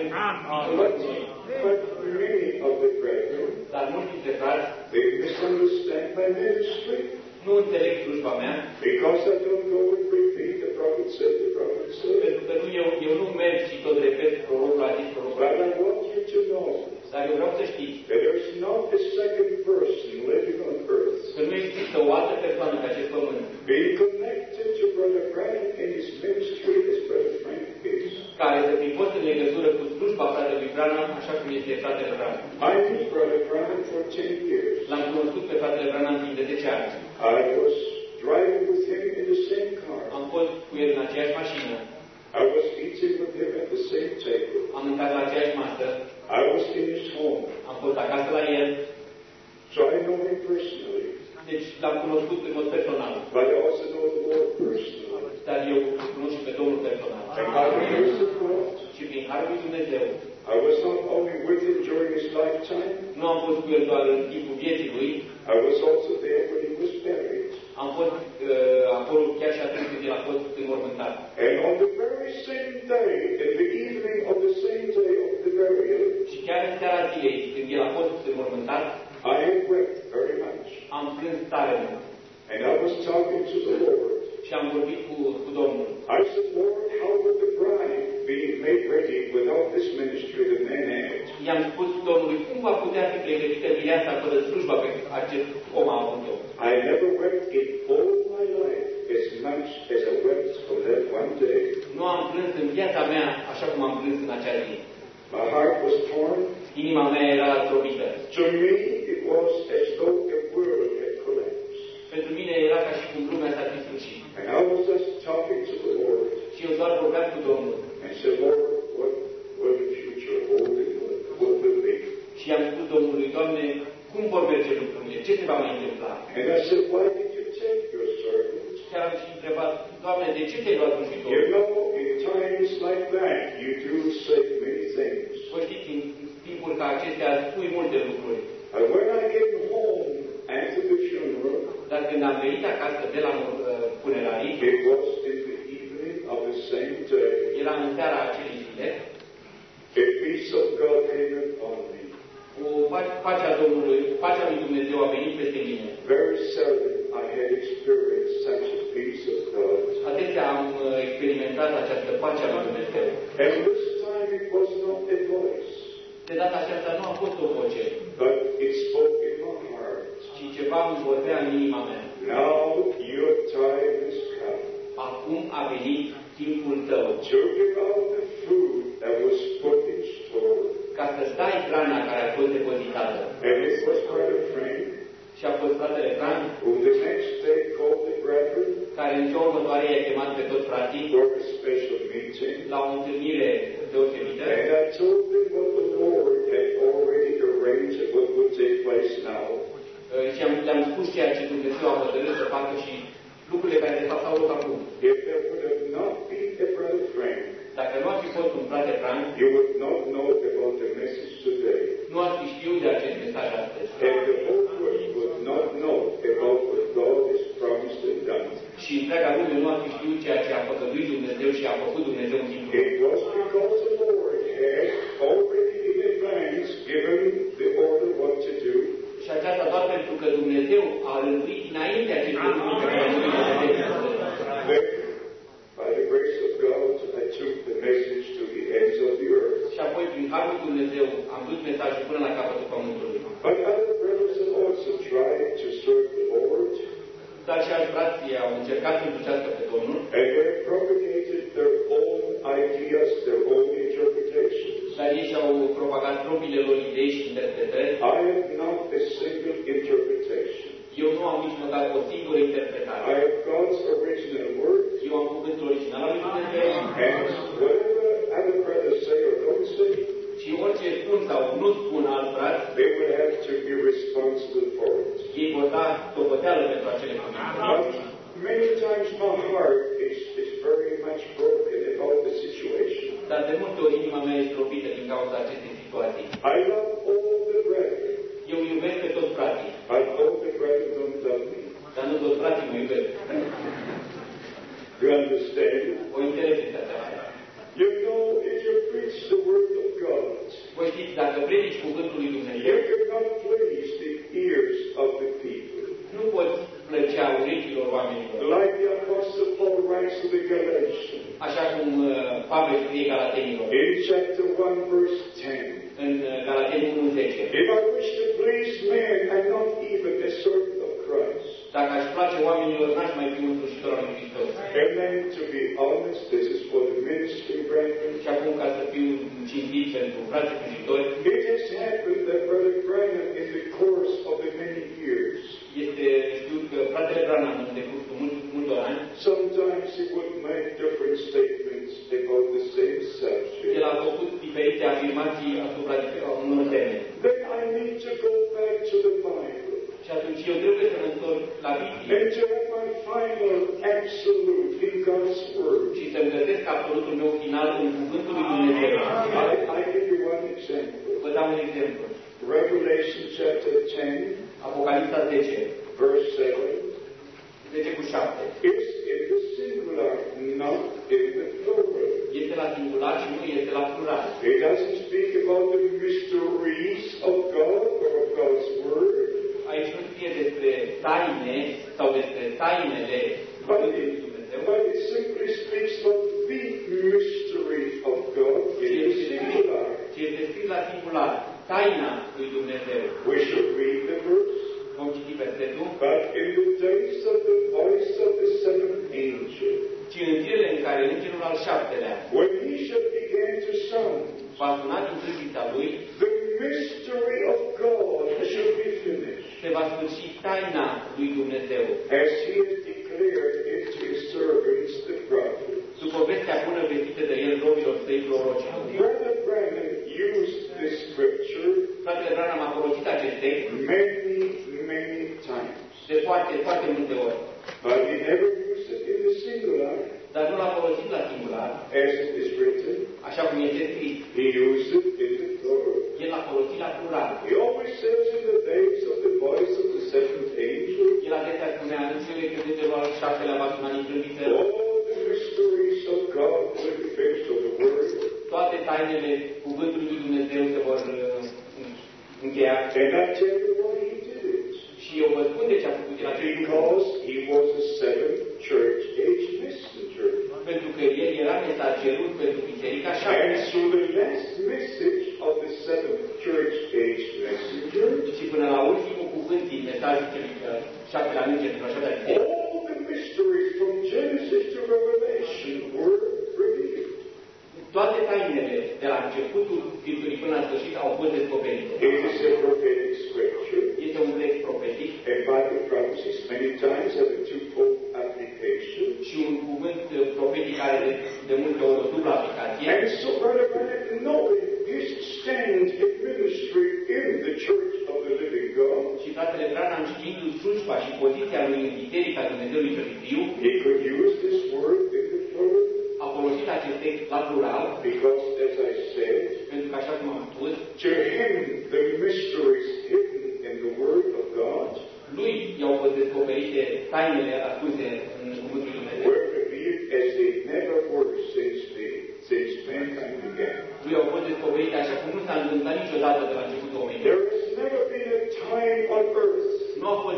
But many of the brethren,
dar mulți dintre frați
they misunderstand my ministry.
nu înțeleg slujba mea,
Because I don't go and repeat the prophet said,
pentru că eu nu merg și tot repet prorocul a zis, prorocul a
But
zis.
I want you to know
Dar eu vreau să știți
that there's not a second person living on earth
că nu există o altă persoană pe acest pământ
being connected to Brother Branham in his ministry as Brother Frank is.
care să fi fost în legătură cu slujba fratelui Branham, așa cum este fratele Branham.
I knew Brother Branham for 10 years.
L-am cunoscut pe fratele Branham timp de 10 ani.
I was driving with him in the same car.
Am fost cu el în aceeași mașină,
I was eating with him at the same table.
am mâncat la aceeași masă,
I was in his home.
am fost acasă la el,
So I know him personally.
deci l-am cunoscut în mod personal.
But I also know the Lord personally.
Dar eu îl cunosc și pe Domnul personal.
And by the grace of God,
Și prin Harul lui Dumnezeu,
I was not only with him during his lifetime,
nu am fost cu el doar în timpul vieții lui,
I was also there when he was buried.
am fost acolo chiar și atunci când el a fost înmormântat.
And on the very same day, in the evening of the same day of the burial,
Și chiar în seara zilei, când el a fost înmormântat,
I have wept very much.
am plâns tare mult.
And I was talking to the Lord.
Și am vorbit cu Domnul.
I said, Lord, how would the bride be made ready without this ministry that man had?
I-am spus Domnului, cum va putea fi pregătită viața fără slujba pe acest om a avut-o?
I never wept in all my life as much as I wept for that one day.
Nu am plâns în viața mea așa cum am plâns în acea zi.
My heart was torn.
Inima mea era zdrobită.
To me, it was as though the world had collapsed.
Pentru mine era ca și cum lumea s-ar fi sfârșit.
And I was just talking to the Lord
Și eu doar vorbeam cu Domnul.
and said, Lord, what will the future hold and what will be?
Și i-am spus Domnului, Doamne, cum vor merge lucrurile? Ce se va mai întâmpla?
And I said, why did you take your servant?
Și am și întrebat, Doamne, de ce te-ai luat slujitor?
You know, in times like that, you do say many things.
Vă știți, în timpuri ca acestea spui multe lucruri.
And when I came home after the funeral,
Dar când am venit acasă de la funerarii,
it was in the evening of the same day,
era în seara acelei zile,
a peace of God came upon me.
pacea lui Dumnezeu a venit peste mine.
Very seldom I had experienced such a peace of God.
Adesea am experimentat această pace a lui Dumnezeu.
And this time it was not a voice,
De data aceasta nu a fost o voce,
but it spoke in my heart.
ci ceva îmi vorbea în inima mea.
Now your time has come
Acum a venit timpul tău
to give out the food that was put in store.
ca să-ți dai hrana care a fost depozitată.
And it was Brother Frank
Și a fost fratele Frank,
who the next day called the brethren
care în ziua următoare i-a chemat pe toți frații
for a special meeting.
la o întâlnire deosebită.
And I told them what the Lord had already arranged and what would take place now.
Și le-am spus ceea ce Dumnezeu a hotărât să facă și lucrurile care de fapt au loc acum.
If there would have not been a Brother Frank,
Dacă nu ar fi fost un frate Frank,
you would not know about the message today.
nu ați fi știut de acest mesaj astăzi.
And the whole world would not know about what God has promised and done.
Și întreaga lume nu ați fi știut ceea ce a făgăduit Dumnezeu și a făcut Dumnezeu în timpul.
It was because the Lord had already in advance given the order what to do.
Și aceasta doar pentru că Dumnezeu a rânduit înainte aceste lucruri pe care noi le vedem.
Then, by the grace of God, I took the message to the ends of the earth.
Și apoi, prin harul Dumnezeu, am dus mesajul până la capătul pământului.
But other brothers have also tried to serve the Lord,
Dar și alți frații au încercat să slujească pe Domnul,
and they have propagated their own ideas, their own interpretations.
dar ei și-au propagat propriile lor idei și interpretări.
I have not a single interpretation.
Eu nu am nici măcar o singură
I
interpretare.
have God's original word,
Eu am cuvântul original al lui Dumnezeu
and whatever other brothers say or don't say,
și orice spun sau nu spun alți frați,
they will have to be responsible for it.
ei vor da socoteală pentru acele cuvinte.
But many times my heart is very much broken about the situation.
Dar de multe ori inima mea este robită din cauza acestei situații.
I love all the brethren,
Eu iubesc pe toți frații,
but all the brethren don't love me.
dar nu toți frații mă iubesc.
You understand?
O înțelegeți aceasta.
You know, if you preach the word of God,
Voi știți, dacă predici cuvântul lui
you
Dumnezeu,
cannot please the ears of the people.
nu poți plăcea urechilor oamenilor.
Like the Apostle Paul writes to the Galatians
Așa cum Pavel scrie Galatenilor,
in chapter 1, verse 10.
în Galateni 1:10.
If I wish to please man and not even a servant of Christ.
Dacă aș place oamenilor, n-aș mai fi un slujitor al lui Hristos.
And then, to be honest, this is for the ministry brethren.
Și acum, ca să fiu cinstit pentru frații slujitori,
It has happened that Brother Branham, in the course of the many years,
este știut că fratele Branham, în decursul multor ani,
sometimes he would make different statements about the same subject.
el a făcut diferite afirmații asupra unor teme.
Then I need to go back to the Bible
Și atunci eu trebuie să mă întorc la Biblie
and to have my final absolute in God's Word.
și să-mi găsesc absolutul meu final în Cuvântul lui Dumnezeu.
I give you one example.
Vă dau un exemplu.
Revelation chapter 10,
Apocalipsa 10,
verse 7,
10:7.
is in the singular, not in the plural.
Este la singular și nu este la plural.
It doesn't speak about the mysteries of God or of God's Word,
Aici nu scrie despre taine sau despre tainele Cuvântului lui Dumnezeu,
but it simply speaks of the mystery of God in the singular.
ci este scris la singular. Taina lui Dumnezeu.
We should read the verse.
Vom citi versetul.
But in the days of the voice of the seventh angel,
Ci în zilele în care îngerul al șaptelea
when he shall begin to sound,
va suna din trâmbița lui,
the mystery of God shall be finished,
se va sfârși taina lui Dumnezeu.
as he has declared it to his servants, the prophets.
După vestea bună vestită de el robilor săi prorocilor.
Brother Branham used this scripture
Fratele Branham a folosit acest text
many times,
de foarte multe ori.
but he never used it in the singular,
Dar nu l-a folosit la singular,
as it is written.
așa cum este scris.
He used it in the plural.
El l-a folosit la plural.
He always says in the days of the voice of the seventh angel,
El adesea spunea, în zilele când îngerul al șaptelea va suna din trâmbiță,
all the mysteries of God will be finished of the word.
toate tainele cuvântului lui Dumnezeu se vor încheia.
And I tell you why he did it.
Și eu vă spun de ce a făcut el acest lucru.
Because he was a seventh church age messenger.
Pentru că el era mesagerul pentru Biserica
And
șaptea.
through the last message of the seventh church age messenger,
Și până la ultimul cuvânt din mesajul celui șaptelea înger, pentru așa de a zice,
all the mysteries from Genesis to Revelation were revealed.
toate tainele de la începutul Scripturii până la sfârșit au fost descoperite.
It is a prophetic scripture,
Este un text profetic
and Bible prophecies many times have a twofold application.
și un cuvânt profetic are de multe ori o dublă aplicație.
And so, Brother Branham, knowing his stand in ministry in the church of the living God,
Și fratele Branham, știindu slujba și poziția lui în Biserica Dumnezeului Celui Viu,
he could use this word in the plural,
a folosit acest text la plural,
because, as I said,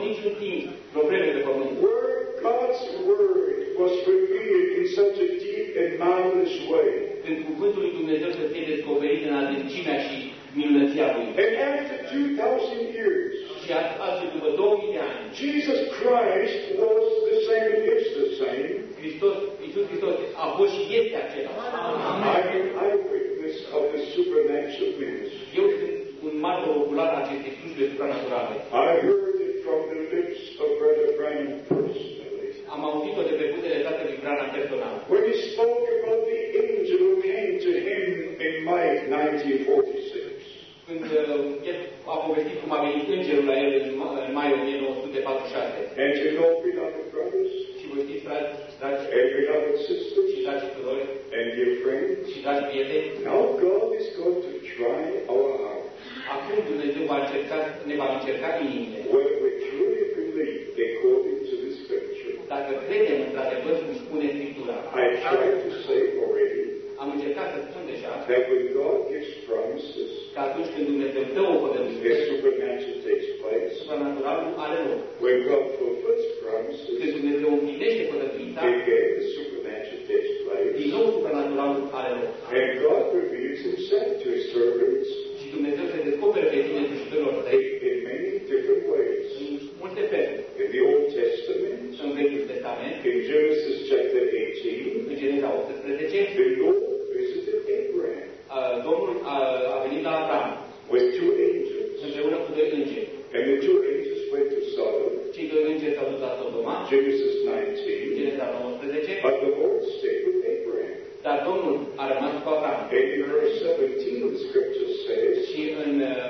niciun timp probleme pe pământ.
where God's word was revealed in such a deep and marvelous way.
Când cuvântul lui Dumnezeu să fie descoperit în adâncimea și minunăția lui.
And after 2000 years,
Și astfel, după 2000 de ani,
Jesus Christ was the same and is the same.
Iisus Hristos a fost și este același.
I'm an eyewitness of the supernatural ministry.
Eu sunt un martor ocular a acestei slujbe supranaturale.
I heard it from the lips of Brother Branham personally.
Am auzit-o de pe buzele tatălui Branham personal.
When he spoke about the angel who came to him in May 1946.
Când el a povestit cum a venit îngerul la el în mai 1946.
And you know, beloved brothers,
Și voi știți, frați, dragi
and beloved sisters,
și dragi surori
and dear friends,
și dragi prieteni,
now God is going to try our heart.
acum Dumnezeu ne va încerca inimile.
Whether we truly believe according to the Scripture.
Dacă credem într-adevăr cum spune Scriptura.
I tried to say already
Am încercat să spun deja
that when God gives promises,
că atunci când Dumnezeu dă o hotărâre,
the supernatural takes place.
supranaturalul are loc.
When God fulfills promises,
Când Dumnezeu împlinește hotărâința,
again the supernatural takes
din
place.
nou supranaturalul are loc.
And God reveals Himself to His servants
Și Dumnezeu se descoperă pe tine slujitorul tăi
in many different ways.
în multe feluri.
In the Old Testament,
În Vechiul Testament,
in Genesis chapter 18,
în Geneza 18,
the Lord visited Abraham
Domnul a venit la Abraham
with two angels.
împreună cu doi îngeri.
And the two angels went to Sodom,
Cei doi îngeri s-au dus la Sodoma,
Genesis
în
19,
Geneza 19,
but the Lord stayed with Abraham.
dar Domnul a rămas cu Abraham.
And in verse 17 the scripture says,
Și în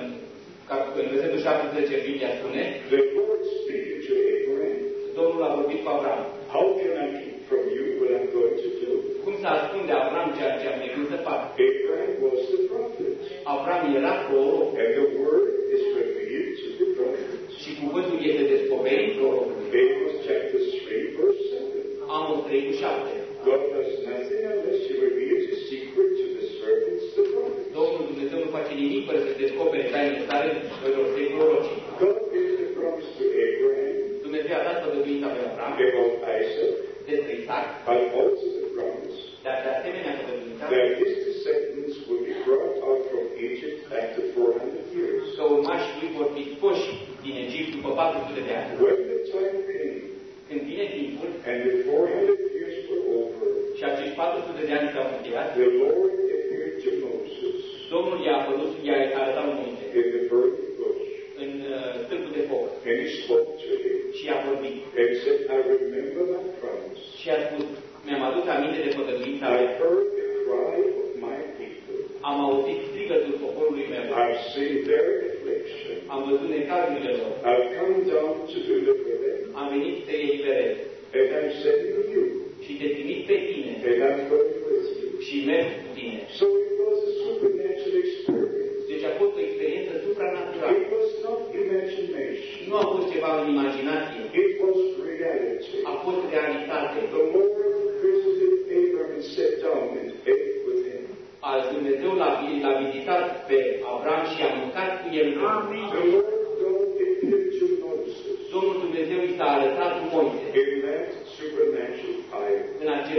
versetul 17 Biblia spune,
the Lord speaking to Abraham,
Domnul a vorbit cu Abraham.
how can I keep from you what I'm going to do?
Cum să ascunde Abraham ceea ce am de gând să fac?
Abraham was the prophet,
Abraham era proroc
and the word is revealed to the prophets.
și cuvântul este descoperit prorocului.
Amos chapter 3 verse 7.
Amos 3:7.
God does nothing unless He reveals His secret to the servants, the prophets.
Domnul Dumnezeu nu face nimic fără să descopere tainele sale celor trei proroci.
God gave the promise to Abraham
Dumnezeu a dat făgăduința pe Abraham
about Isaac,
despre Isaac,
but also the promise
dar de asemenea făgăduința
that his descendants will be brought out from Egypt after 400 years.
că urmașii lui vor fi scoși din Egipt după 400 de ani.
When the time came
Când vine timpul
and the 400 years were over,
și acești 400 de ani s-au încheiat,
the Lord appeared to Moses
Domnul i-a arătat lui Moise
in the burning bush,
în stâlpul de foc
and He spoke to him
și i-a vorbit.
and said, I remember my promise.
Și a spus, mi-am adus aminte de făgăduința
I
mea.
heard the cry of my people.
Am auzit strigătul poporului meu.
I've seen their affliction.
Am văzut necazurile lor.
I've come down to deliver them,
Am venit să îi eliberez.
and I'm sending you,
Și te trimit pe tine.
and I'm going with you.
Și merg cu tine.
So it was a supernatural experience.
Deci a fost o experiență supranaturală.
It was not imagination.
Nu a fost ceva în imaginație.
It was reality.
A fost realitate.
The Lord visited Abraham and sat down and ate with him.
Dumnezeu l-a vizitat pe Abraham și a mâncat cu el.
The Lord God appeared to Moses
Domnul Dumnezeu i s-a arătat cu Moise
in that supernatural fire.
în acel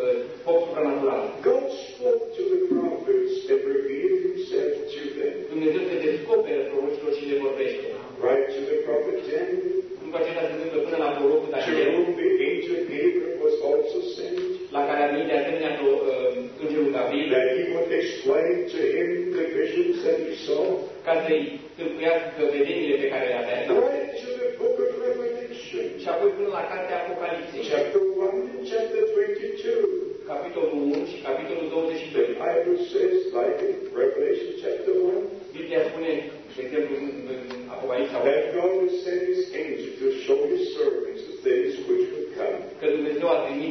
foc supranatural.
God spoke to the prophets and revealed Himself to them.
Dumnezeu se descoperă prorocilor și le vorbește.
Right to the prophet Daniel,
După aceea se întâmplă până la prorocul
to
Daniel,
whom the angel Gabriel was also sent,
la care a venit de asemenea îngerul Gabriel,
that he would explain to him the visions that he saw.
ca să-i tâlcuiască vedenile pe care le avea.
Right to the book of Revelation,
Și apoi până la cartea Apocalipsei,
chapter 1 and chapter 22.
capitolul 1 și capitolul 22.
The Bible says, like in Revelation chapter 1,
Biblia spune, de exemplu, în Apocalipsa 1,
that God will send His angel to show His servants the things which would come.
că Dumnezeu a trimis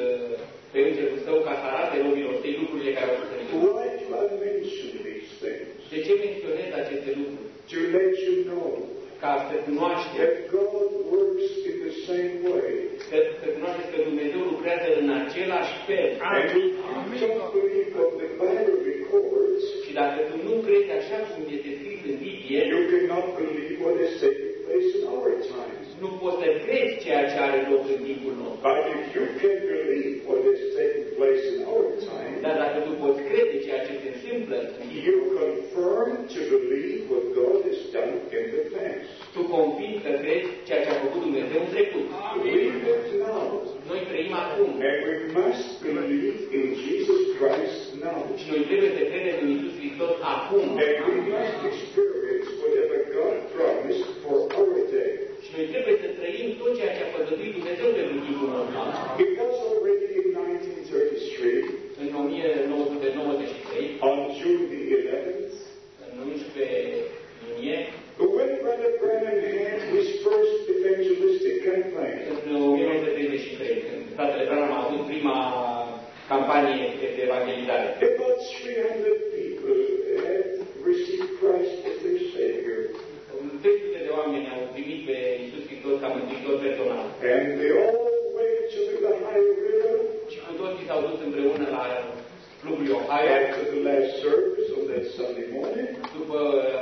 pe îngerul său ca să arate robilor săi lucrurile care au să se întâmple.
Why do I mention these things?
De ce menționez aceste lucruri?
To let you know
Ca să cunoaștem,
that God works in the same way.
să cunoașteți că Dumnezeu lucrează în același fel.
And if you don't believe what the Bible records,
Și dacă tu nu crezi așa cum este scris în Biblie,
you cannot believe what is said in place in our times.
Nu poți să crezi ceea ce are loc în timpul nostru.
But if you can believe what is taking place in our time,
Dar dacă tu poți crede ceea ce se întâmplă,
you confirm to believe what God has done in the past.
tu confirmi că crezi ceea ce a făcut Dumnezeu în trecut.
We live now,
Noi trăim acum.
and we must believe in Jesus Christ now.
Și noi trebuie să credem în Iisus Hristos acum.
And we must experience whatever God promised for our day.
Și noi trebuie să trăim tot ceea ce a făgăduit Dumnezeu pentru timpul nostru.
It was already in 1933,
În 1993,
on June the 11th,
în 11 iunie,
when Brother Branham had his first evangelistic campaign.
în 1933, când fratele Branham a avut prima campanie de evangelizare.
About 300 people had received Christ as their Savior.
300 de oameni au primit pe Iisus Hristos ca mântuitor personal.
And they all went to the Ohio River
Și cu toții s-au dus împreună la fluviul Ohio,
after the last service on that Sunday morning
după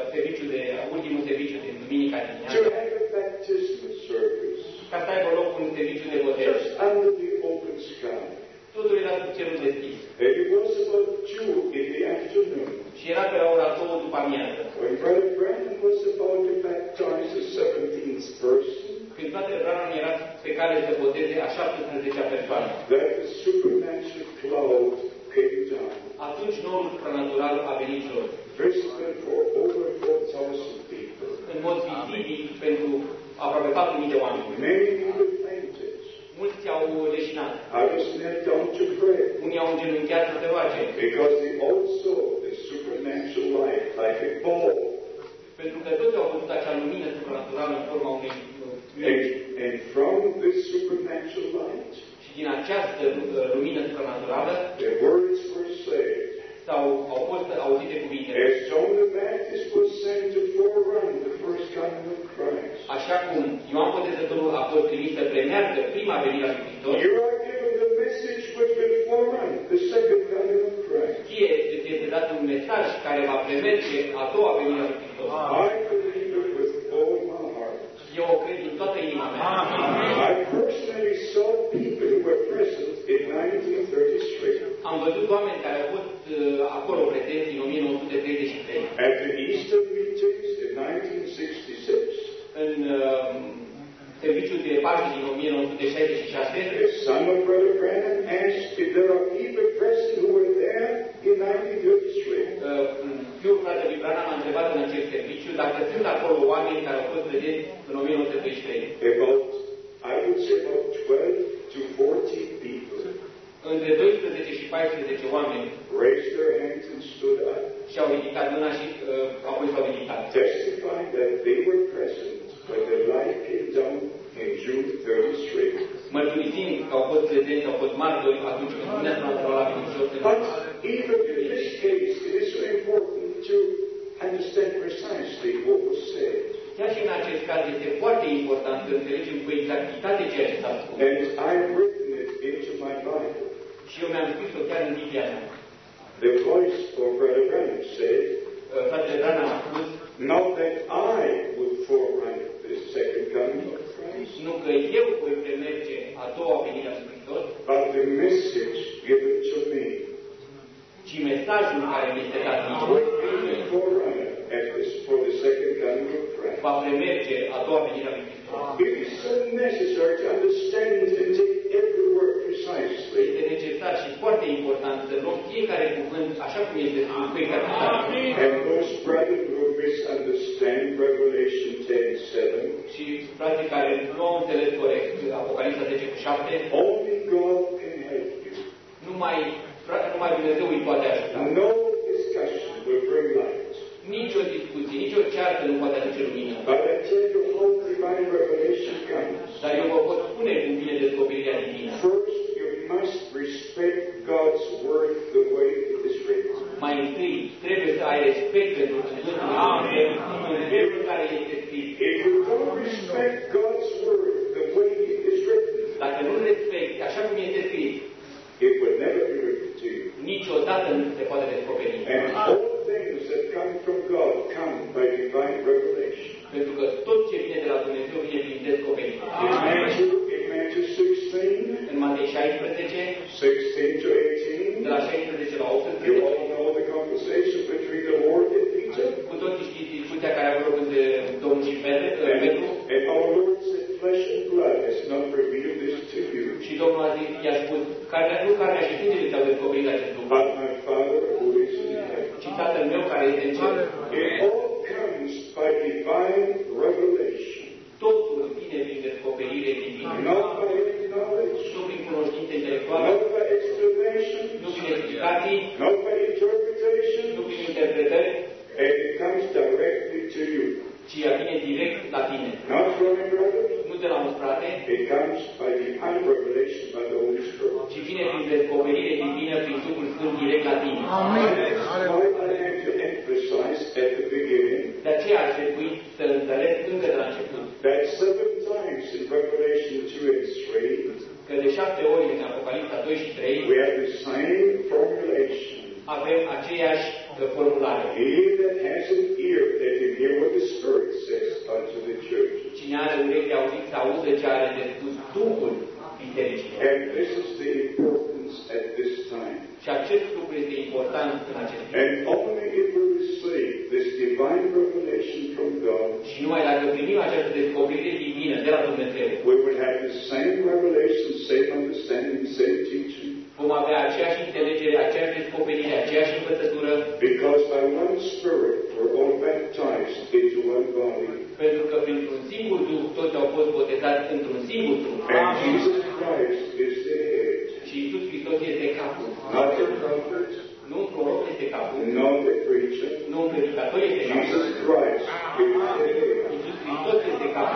ultimul serviciu de duminica
to
dimineață,
have a baptismal service
ca să aibă loc un serviciu de botez.
just under the open sky.
Totul era sub cerul deschis.
And it was about 2 in the afternoon
Și era pe la ora 2 după amiază.
when Brother Branham was about to baptize the 17th person,
Când fratele Branham era pe care să boteze a 17-a persoană.
that the supernatural cloud came down,
Atunci norul supranatural a venit jos.
visible for over 4,000 people.
În mod vizibil pentru aproape 4.000 de oameni.
Many people fainted.
Mulți au leșinat.
Others knelt down to pray
Unii au îngenunchiat să se roage.
because they all saw the supernatural light like a ball.
Pentru că toți au văzut acea lumină supranaturală în forma unei mingi.
And from this supernatural light,
Și din această lumină supranaturală
the words were said.
au fost auzite cuvintele.
As John the Baptist was sent to forerun the first coming of Christ,
Așa cum Ioan Botezătorul a fost trimis să premeargă prima venire a lui Hristos,
you are given the message which will forerun the second coming of Christ.
ție îți este dat un mesaj care va premerge a doua venire a lui Hristos.
I believe it with all my heart.
Eu o cred din toată inima mea.
I personally saw people who were present in 1933
Am văzut oameni care au fost acolo prezenți în 1933.
at the Easter meetings in 1966.
În serviciul de Paște din 1966,
The son of Brother Branham asked if there are people present who were there in 1933.
fiul fratelui Branham a întrebat în acest serviciu dacă sunt acolo oameni care au fost prezenți în 1933.
About, I would say about 12 to 14 people
Între 12 și 14 oameni
raised their hands and stood up,
și-au ridicat mâna și apoi s-au ridicat.
testifying that they were present when the light came down in June 33.
Mărturisind că au fost prezenți, au fost martori atunci când lumina naturală a venit jos în
But even in this case, it is so important to understand precisely what was said.
Chiar și în acest caz este foarte important să înțelegem cu exactitate ceea ce s-a spus.
And I've written it into my Bible.
Și eu mi-am scris-o chiar în Biblia mea.
The voice of Brother Branham said,
Fratele Branham a spus,
not that I would forerun the second coming of Christ,
nu că eu voi premerge a doua venire a lui Hristos,
but the message given to me
ci mesajul care mi este dat mie
would be the forerunner for the second coming of Christ.
va premerge a doua venire a lui Hristos.
It is so necessary to understand and take every word precisely.
Este necesar și foarte important să luăm fiecare cuvânt așa cum este spus cu exactitate.
And those brothers who misunderstand Revelation 10:7,
Și frații care nu au înțeles corect Apocalipsa 10:7,
only God can help you.
numai Dumnezeu îi poate ajuta.
No discussion will bring light.
Nici o discuție, nici o ceartă nu poate aduce lumină.
But I tell you how divine revelation comes.
Dar eu vă pot spune cum vine descoperirea divină.
First, you must respect God's word the way it is written.
Mai întâi, trebuie să ai respect pentru cuvântul lui Dumnezeu în felul în care este scris.
If you don't respect God's word the way it is written,
Dacă nu respecti așa cum este scris,
it will never be written to you.
niciodată nu se poate descoperi.
And all things that come from God come by divine revelation.
Pentru că tot ce vine de la Dumnezeu vine prin descoperire.
In Matthew 16,
În Matei 16,
16 to 18,
de la 16 la
you
18,
all know the conversation between the Lord and Peter.
cu toții știți discuția care a avut loc între Domnul și Petru.
And our Lord said, flesh and blood has not revealed this to you,
Și Domnul i-a spus, nu carnea și sângele ți-au descoperit acest lucru,
but my Father who is in heaven.
ci Tatăl meu care este în cer.
It all comes by divine revelation,
Totul vine prin descoperire divină.
not by knowledge,
Nu prin cunoștință intelectuală,
not by explanation,
nu prin explicații,
not by interpretation,
nu prin interpretări,
and it comes directly to you.
ci ea vine direct la tine.
Not from a brother,
Nu de la un frate,
it comes by divine revelation by the Holy Spirit.
ci vine prin descoperire divină prin Duhul Sfânt direct la tine.
That's why I have to emphasize at the beginning
De aceea ar trebui să înțeleg încă de la început
that 7 times in Revelation 2 and 3,
că de 7 ori în Apocalipsa 2 și 3
we have the same formulation.
avem aceeași formulare.
He that has an ear, let him hear what the Spirit says unto the church.
Cine are urechi de auzit să audă ce are de spus Duhul bisericilor.
And this is the importance at this time.
Și acest lucru este important în acest timp.
And only if we receive this divine revelation from God,
Și numai dacă primim această descoperire divină de la Dumnezeu,
we will have the same revelation, same understanding, same teaching.
vom avea aceeași înțelegere, aceeași descoperire, aceeași învățătură,
Because by one Spirit we're all baptized into one body.
pentru că printr-un singur Duh toți au fost botezați într-un singur Duh.
And Jesus Christ is the head.
Și Iisus Hristos este capul.
Not the prophet,
Nu un proroc este capul,
not the preacher.
nu un predicator este capul.
Jesus Christ is the head.
Iisus Hristos este capul.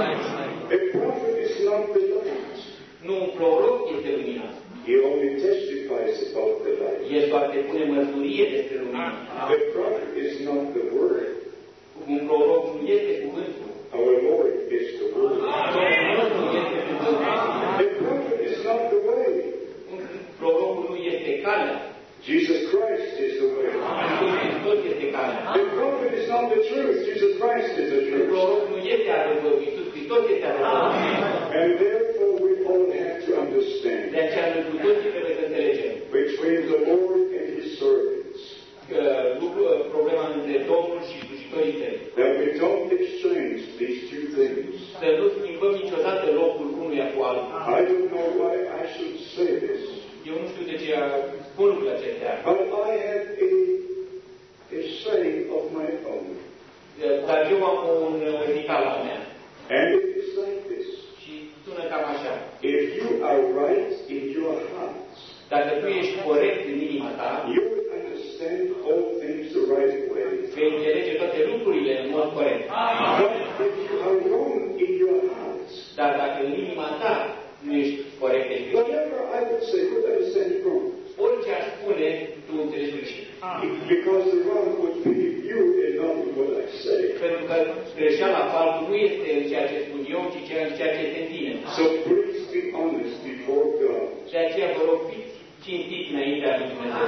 A prophet is not the light.
Nu un proroc este lumina.
He only testifies about the light.
El doar te pune mărturie despre lumină.
The prophet is not the word.
Un proroc nu este cuvântul.
Our Lord is the word.
Domnul nu este cuvântul.
A prophet is not the way.
Un proroc nu este calea.
Jesus Christ is the way.
Iisus Hristos este calea.
A prophet is not the truth. Jesus Christ is the
Un
truth.
proroc nu este adevărul. Iisus Hristos este adevărul.
And therefore we all have to understand
De aceea noi cu toții trebuie să înțelegem
between the Lord and His servants
că problema între Domnul și slujitorii săi.
that we don't exchange these two things.
Să nu schimbăm niciodată locul unuia cu altul.
I don't know why I should say this,
Eu nu știu de ce spun lucrurile acestea.
but I have a saying of my own.
Dar eu am un radical al mea.
And it is like this.
Și sună cam așa.
If you are right in your hearts,
Dacă tu ești corect în inima ta,
you will understand all things the right way.
vei înțelege toate lucrurile în mod corect.
But if you are wrong in your hearts,
Dar dacă în inima ta nu ești corect, ești greșit.
whatever I would say, would understand wrong.
Orice aș spune, tu înțelegi greșit.
Because the wrong would be in you and not in what I say.
Pentru că greșeala faptul nu este în ceea ce spun eu, ci în ceea ce este în tine.
So please be honest before God.
De aceea vă rog, fiți cinstiți înaintea lui Dumnezeu.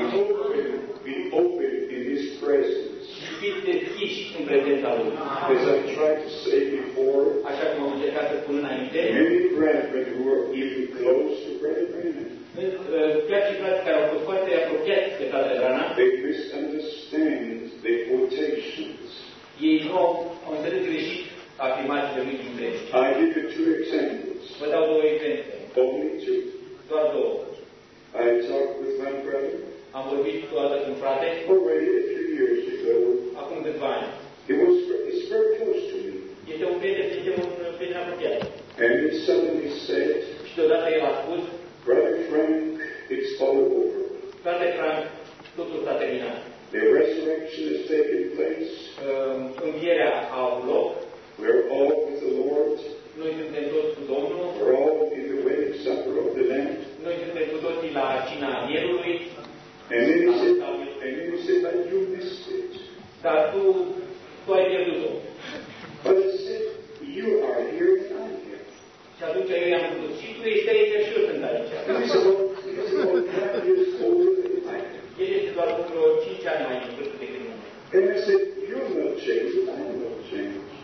And be open in His presence.
Și fiți deschiși în prezența Lui.
As I tried to say before,
Așa cum am încercat să spun înainte,
many brethren who are even close to Brother Branham,
chiar și frații care au fost foarte apropiați de Tatăl Branham,
they misunderstand the quotations.
ei nu au înțeles greșit afirmațiile lui Dumnezeu.
I give you 2 examples,
Vă dau 2 exemple.
only 2.
Doar 2.
I talked with one brother
Am vorbit toată cu un frate,
already a few years ago.
acum câțiva ani.
It's very close to me.
Este un prieten apropiat.
And he suddenly said,
Și deodată el a spus,
Brother Frank, it's all over.
frate Frank, totul s-a terminat.
The resurrection has taken place.
Învierea a avut loc.
We're all with the Lord.
Noi suntem toți cu Domnul.
We're all in the wedding supper of the Lamb.
Noi suntem cu toții la cina Mielului.
And then he said, but you missed it.
Dar tu ai pierdut-o.
But he said, you are here and I'm here.
Și atunci eu i-am spus, și tu ești aici și eu sunt aici.
And he said, well, he's about 5 years older than I am.
El este doar vreo 5 ani mai în vârstă decât mine.
And I said, you're not changed, I'm not changed.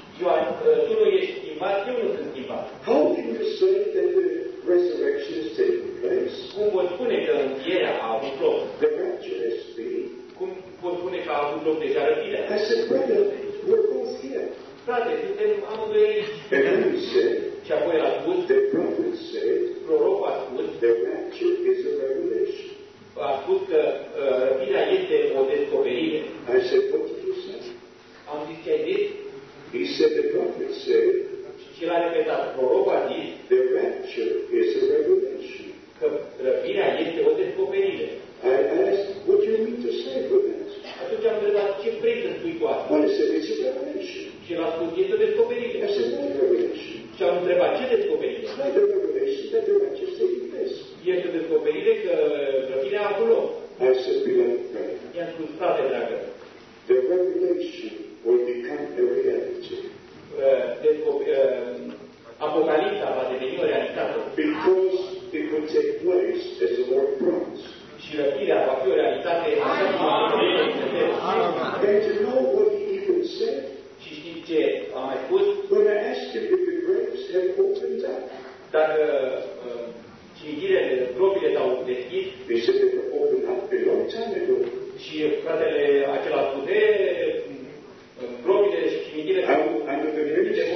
loc.
The rapture has been.
Cum pot spune că a avut loc deja răpirea?
I said, brother, we're both here.
Frate, suntem amândoi aici.
And then he said,
Și apoi el a spus,
the prophet said,
prorocul a spus,
the rapture is a revelation.
a spus că răpirea este o descoperire.
I said, what did you say?
Am zis ce ai zis?
He said, the prophet said,
Și l-a repetat. Prorocul a zis
the rapture is a revelation.
că răpirea este o descoperire.
I asked, what do you mean to say for that?
Atunci am întrebat, ce vrei să spui cu asta?
Well, he said, it's a revelation.
Și el a spus, este o descoperire.
I said, what revelation?
Și am întrebat, ce descoperire?
It's not the revelation that the rapture is taking place.
Este o descoperire că răpirea a avut loc.
I said, beloved brother,
I-am spus, frate dragă,
the revelation will become a reality.
Apocalipsa va deveni o realitate.
Because it will take place as the Lord promised.
Și răpirea va fi o realitate așa cum a promit Dumnezeu.
And you know what he even said?
Și știți ce a mai spus?
When I asked him if the graves had opened up,
Dacă cimitirele, gropile s-au deschis,
he said they were opened up a long time ago.
și fratele acela spune, gropile și cimitirele
Under the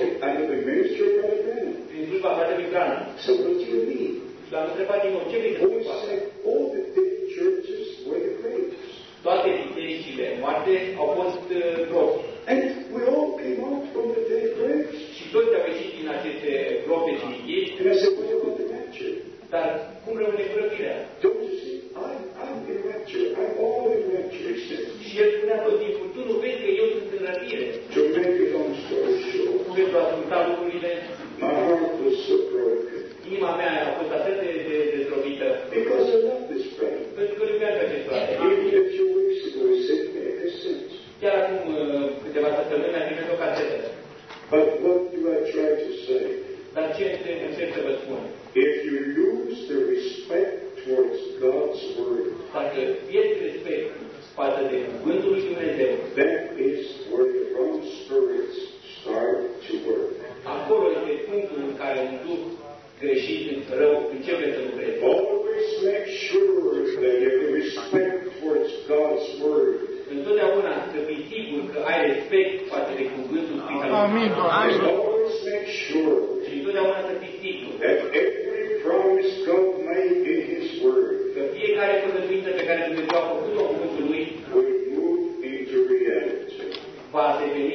ministry of Brother Branham.
prin slujba fratelui Branham.
So what do you mean?
Și l-am întrebat din nou, ce vrei să
Oh,
spui
he
cu asta?
said all the big churches were the graves.
Toate bisericile moarte au fost gropi.
And we all came out from the dead graves.
Și toți au ieșit din aceste gropi cimitiri.
And I said, what about the rapture?
Dar cum rămâne cu răpirea?
Don't you see? I'm in rapture. I'm all in rapture, he said.
Și el spunea tot timpul, tu nu vezi că eu sunt în răpire.
To make a long story short,
Pentru a asculta lucrurile,
my heart was so broken.
inima mea a fost atât de dezrobită.
Because I love this brother.
Pentru că iubeam pe acest frate.
Even a few weeks ago, he sent me a cassette.
Chiar acum câteva săptămâni mi-a trimis o casetă.
But what do I try to say?
Dar ce încerc să vă spun?
If you lose the respect towards God's Word,
Dacă pierzi respect față de Cuvântul lui Dumnezeu,
that is where the wrong spirits start to work.
acolo este punctul în care un duh greșit, rău, începe să lucreze.
Always make sure that you have respect towards God's Word.
Întotdeauna să fii sigur că ai respect față de Cuvântul scris al lui Dumnezeu.
And always make sure
Și întotdeauna să fii sigur
that every promise God made in His Word
că fiecare promisiune pe care Dumnezeu a făcut-o cuvântul lui
will move into reality.
va deveni,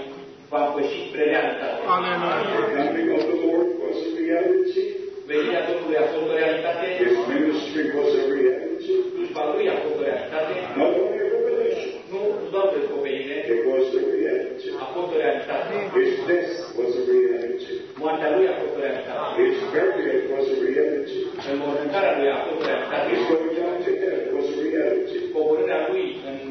va păși spre realitate.
The coming of the Lord was a reality.
Venirea Domnului a fost o realitate,
His ministry was a reality.
slujba lui a fost o realitate,
Not only a revelation,
nu doar descoperire,
it was a reality.
a fost o realitate.
His death was a reality.
Moartea lui a fost o realitate.
His burial was a reality.
Înmormântarea lui a fost o realitate.
His going down to hell was a reality.
Coborârea lui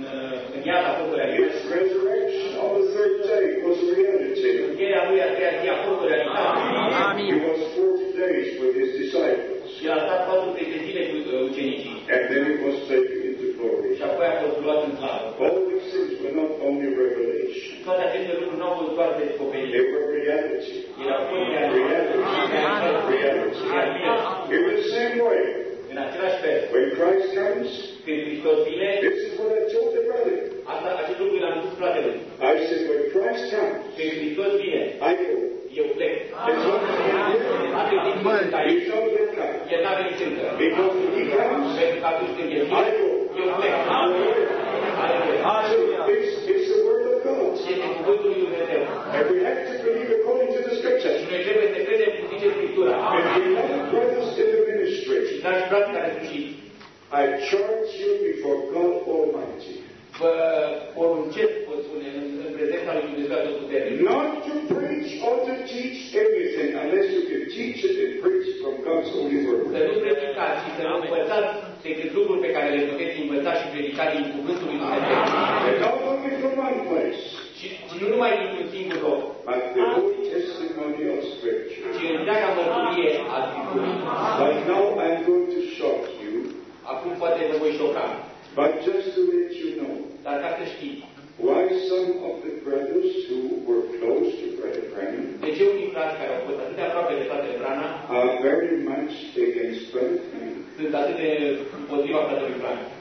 în iad a fost o realitate.
His resurrection on the third day was a reality.
Încheierea lui a treia zi a fost o realitate.
He was 40 days with his disciples.
El a stat 40 de zile cu ucenicii
And then he was taken into glory.
și apoi a fost luat în slavă.
All these things were not only revelation.
Toate aceste lucruri nu au fost doar descoperire.
They were reality.
Erau fost realitate.
Reality. In the same way,
În același fel,
when Christ comes,
când Hristos vine,
this is what I told the brother.
acest lucru l-am spus fratelui.
I said, when Christ comes,
Când Hristos vine,
I go.
eu plec.
It's not
Atât timp cât sunt aici,
He's not yet come.
el n-a venit încă.
Because when he comes,
Pentru că atunci când el
I
vine,
go.
eu plec.
It's the word of God.
Este cuvântul lui Dumnezeu.
And we have to believe according to the scriptures.
Și noi trebuie să credem cum zice Scriptura.
And beloved brothers in the ministry,
Dragi frați care slujiți,
I charge you before God Almighty
vă poruncesc, vă spune, în prezența lui Dumnezeu Atotputernic,
not to preach or to teach anything unless you can teach it and preach it from God's holy
să
word.
nu predicați și să nu învățați decât lucruri pe care le puteți învăța și predica din cuvântul lui Dumnezeu.
And not only from one place,
Și nu numai dintr-un singur loc,
but the whole testimony of Scripture.
ci întreaga mărturie a Scripturii.
But now I'm going to shock you,
Acum poate vă voi șoca,
but just to let you know
dar ca să știți,
why some of the brothers who were close to Brother Branham
de ce unii frați care au fost atât de aproape de fratele Branham
are very much against Brother Branham.
sunt atât de împotriva fratelui Branham.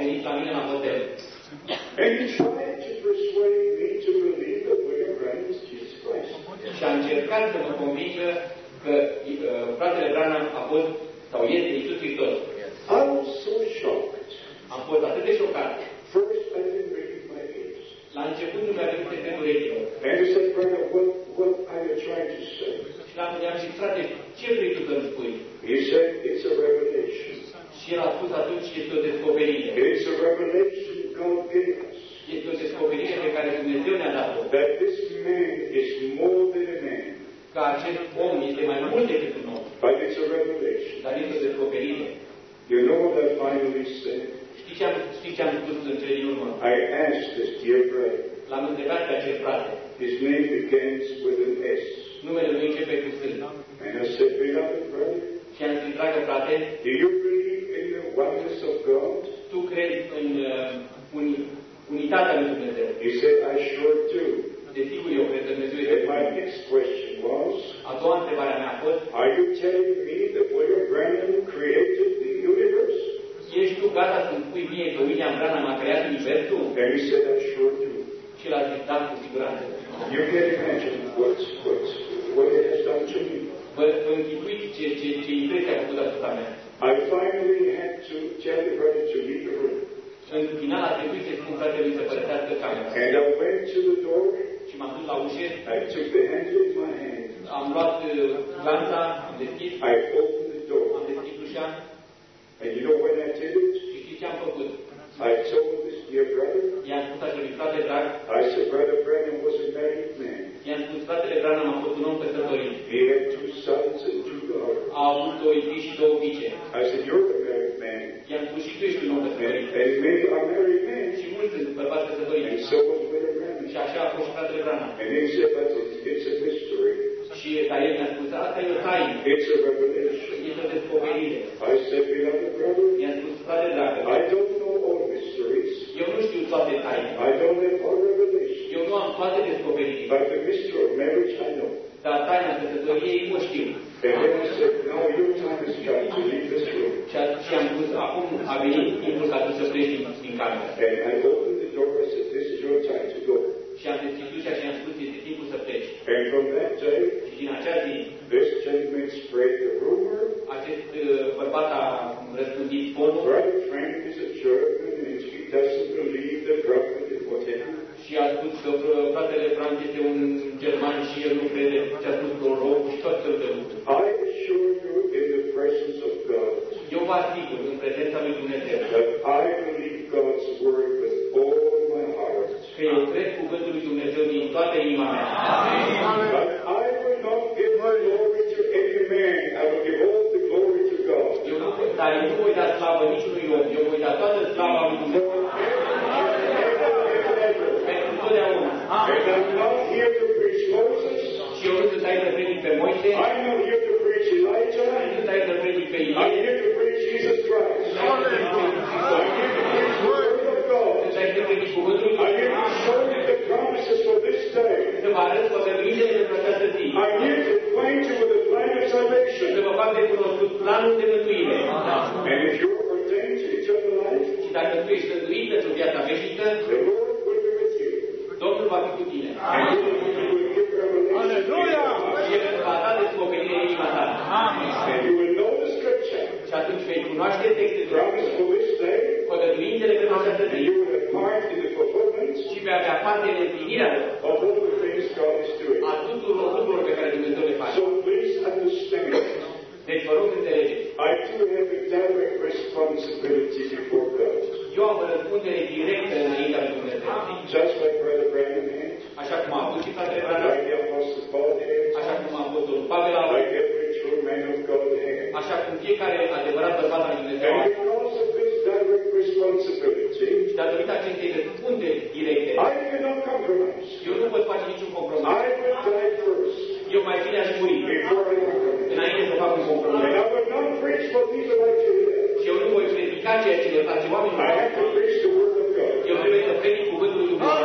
venit la mine la hotel.
And he tried to persuade me to believe that William Branham is Jesus Christ.
Și a încercat să mă convingă că fratele Branham a fost sau este Iisus Hristos.
I was so shocked.
Am fost atât de șocat.
First, I didn't believe my ears.
La început nu mi-a venit pe urechilor.
And I said, brother, what are you trying to say?
Și i-am zis, frate, ce vrei tu să-mi spui?
He said, it's a revelation.
Și el a spus atunci, este o descoperire.
It's a revelation God gave us.
Este o descoperire pe care Dumnezeu ne-a dat-o.
That this man is more than a man.
Că acest om este mai mult decât un om.
But it's a revelation.
Dar este o descoperire.
You know what I finally said?
Știi ce am spus în cele din urmă?
I asked this dear brother.
L-am întrebat pe acest frate.
His name begins with an S.
Numele lui începe cu S.
And I said, beloved brother,
Și am zis, dragă frate,
do you believe in the oneness of God?
tu crezi în unitatea lui Dumnezeu?
He said, I sure do.
Desigur, eu cred că Dumnezeu este
And my
bun.
next question was,
A doua întrebare a mea a fost,
are you telling me that William Branham created the universe?
ești tu gata să-mi spui mie că William Branham a creat universul?
And he said, I sure do.
Și l-a zis, da, cu siguranță.
You can imagine what it has done to me.
Vă închipuiți ce impresie a făcut asupra mea.
I finally had to tell the brother to leave the room.
În final a trebuit să spun fratelui să părăsească camera.
And I went to the door.
Și m-am dus la ușă,
I took the handle in my hand.
am luat glanța, am deschis,
I opened the door.
am deschis ușa
And you know when I did it?
și știți ce am făcut?
I told this dear brother,
I-am spus acelui frate drag,
I said, Brother Branham was a married man.
i-am spus, fratele Branham a fost un om căsătorit.
He had 2 sons and 2 daughters.
A avut 2 fii și 2 fiice.
I said, you're a married man.
I-am spus, și tu ești un om căsătorit.
And many are married men.
Și mulți sunt bărbați
And
căsătoriți.
so was William Branham.
Și așa a fost și fratele Branham.
And he said, but it's a mystery.
Și dar el mi-a spus, asta e o taină.
It's a revelation.
Este o descoperire.
I said, beloved brother,
I-am spus, frate dragă,
I don't know all mysteries.
eu nu știu toate taine.
I don't have all revelations.
Eu nu am toate descoperiri.
But the mystery of marriage, I know.
Dar taina căsătoriei o știu.
And then I said, now your time has come to leave this room.
Și am spus, acum a venit timpul ca tu să pleci din cameră.
And I opened the door. I said, this is your time to go.
Și am deschis ușa și am spus, este timpul să pleci.
And from that day,
Și din acea zi,
this gentleman spread the rumor.
acest bărbat a răspândit fonul
Brother Frank is a German and he doesn't believe the prophet and whatever.
și a spus că fratele Frank este un german și el nu crede ce a spus prorocul și tot felul de lucruri.
I assure you in the presence of God
Eu vă asigur, în prezența lui Dumnezeu,
that I believe God's word with all my heart.
că eu cred cuvântul lui Dumnezeu din toată inima mea.
But I will not give my glory to any man. I will give all the glory to God.
Dar eu nu voi da slavă niciunui om, eu voi da toată slava lui Dumnezeu pentru totdeauna.
And I'm not here to preach Moses.
Și eu nu sunt aici să predic pe Moise,
I'm not here to preach
nu
Elijah.
sunt aici să predic pe
I'm
Ilie,
here to preach Jesus Christ. I'm here to preach the word of God.
sunt aici să predic cuvântul lui
I'm here to show you the promises for this day.
să vă arăt făgăduințele pentru această zi.
I'm here to acquaint you with the plan of
Să
salvation.
vă fac de cunoscut planul de mântuire.
And if you're ordained to eternal life,
Și dacă tu ești sfântuit pentru viața veșnică,
the Lord will be with you.
Domnul va fi cu tine.
And He will give revelation.
Și El îți va da descoperire în inima ta.
And you will know the scripture.
Și atunci vei cunoaște textul,
Promise for this day.
făgăduințele pentru această
And
zi
you will have part in the fulfillment
și vei avea parte de împlinirea
of all the things God is doing.
a tuturor lucrurilor pe care Dumnezeu le face.
So please understand,
Deci vă rog înțelegeți.
I do have a direct responsibility before God.
Eu am o răspundere directă înaintea lui Dumnezeu.
Just like Brother Branham had,
Așa cum a avut și fratele Branham,
like the Apostle Paul had,
așa cum a apostolul Pavel a avut,
like every true man of God had.
așa cum fiecare adevărat bărbat al lui Dumnezeu
And
are.
because of this direct responsibility,
Și datorită acestei răspunderi directe,
I cannot compromise.
eu nu pot face niciun compromis.
I will die first
Eu mai bine aș muri
before I compromise.
înainte să fac un compromis.
And I will not preach what people like to hear.
Și eu nu voi predica ceea ce le place oamenilor.
I have to preach the word of God.
Eu trebuie să predic cuvântul lui Dumnezeu.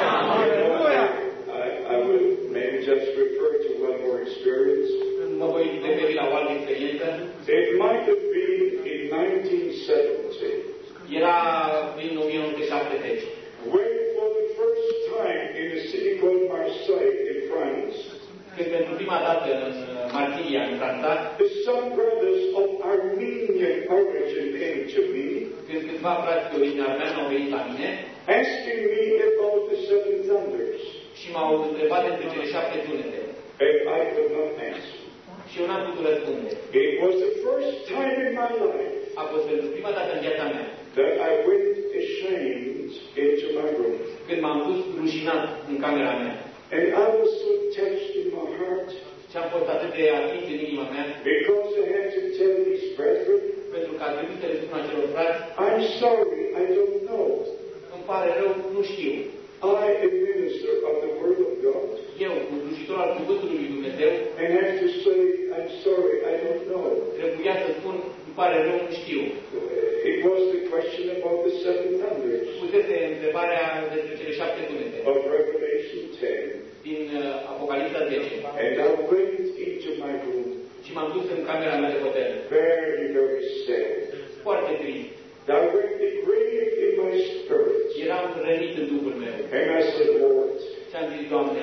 I will maybe just refer to one more experience.
Mă voi referi la o altă experiență.
It might have been in 1970.
Era prin 1970.
when for the first time in a city called Marseille in France,
Când pentru prima dată în Marsilia, în Franța,
some brothers of Armenian origin came to me,
când câțiva frați de origine armeană au venit la mine
asking me about the seven thunders,
și m-au întrebat despre cele 7 tunete.
and I could not answer.
Și eu n-am putut răspunde.
It was the first time in my life
A fost pentru prima dată în viața mea
that I went ashamed into my room.
când m-am dus rușinat în camera mea.
And I was so touched in my heart
Și am fost atât de atins în inima mea,
because I had to tell these brethren,
pentru că a trebuit să le spun acelor frați,
I'm sorry, I don't know.
îmi pare rău, nu știu.
I, a minister of the Word of God,
Eu, un slujitor al Cuvântului lui Dumnezeu,
and have to say, I'm sorry, I don't know.
trebuia să spun, îmi pare rău, nu știu.
It was the question about the seven thunders
Pusese întrebarea despre cele 7 tunete
of Revelation 10.
din Apocalipsa 10.
And I went into my room,
Și m-am dus în camera mea de hotel.
very, very sad,
Foarte trist.
directly grieved in my spirit.
Eram rănit în Duhul meu.
And I said, Lord,
Și am zis, Doamne,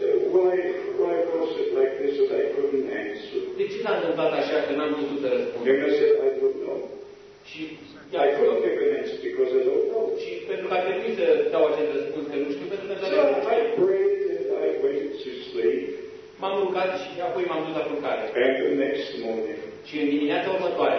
why was it like this that I couldn't answer?
de ce s-a întâmplat așa că n-am putut să răspund?
And I said, I don't know.
Și,
I couldn't give an answer because I don't know.
și pentru că a trebuit să dau acest răspuns, că nu știu, pentru că
So I prayed and I went to sleep.
m-am rugat și apoi m-am dus la culcare.
And the next morning,
Și în dimineața următoare,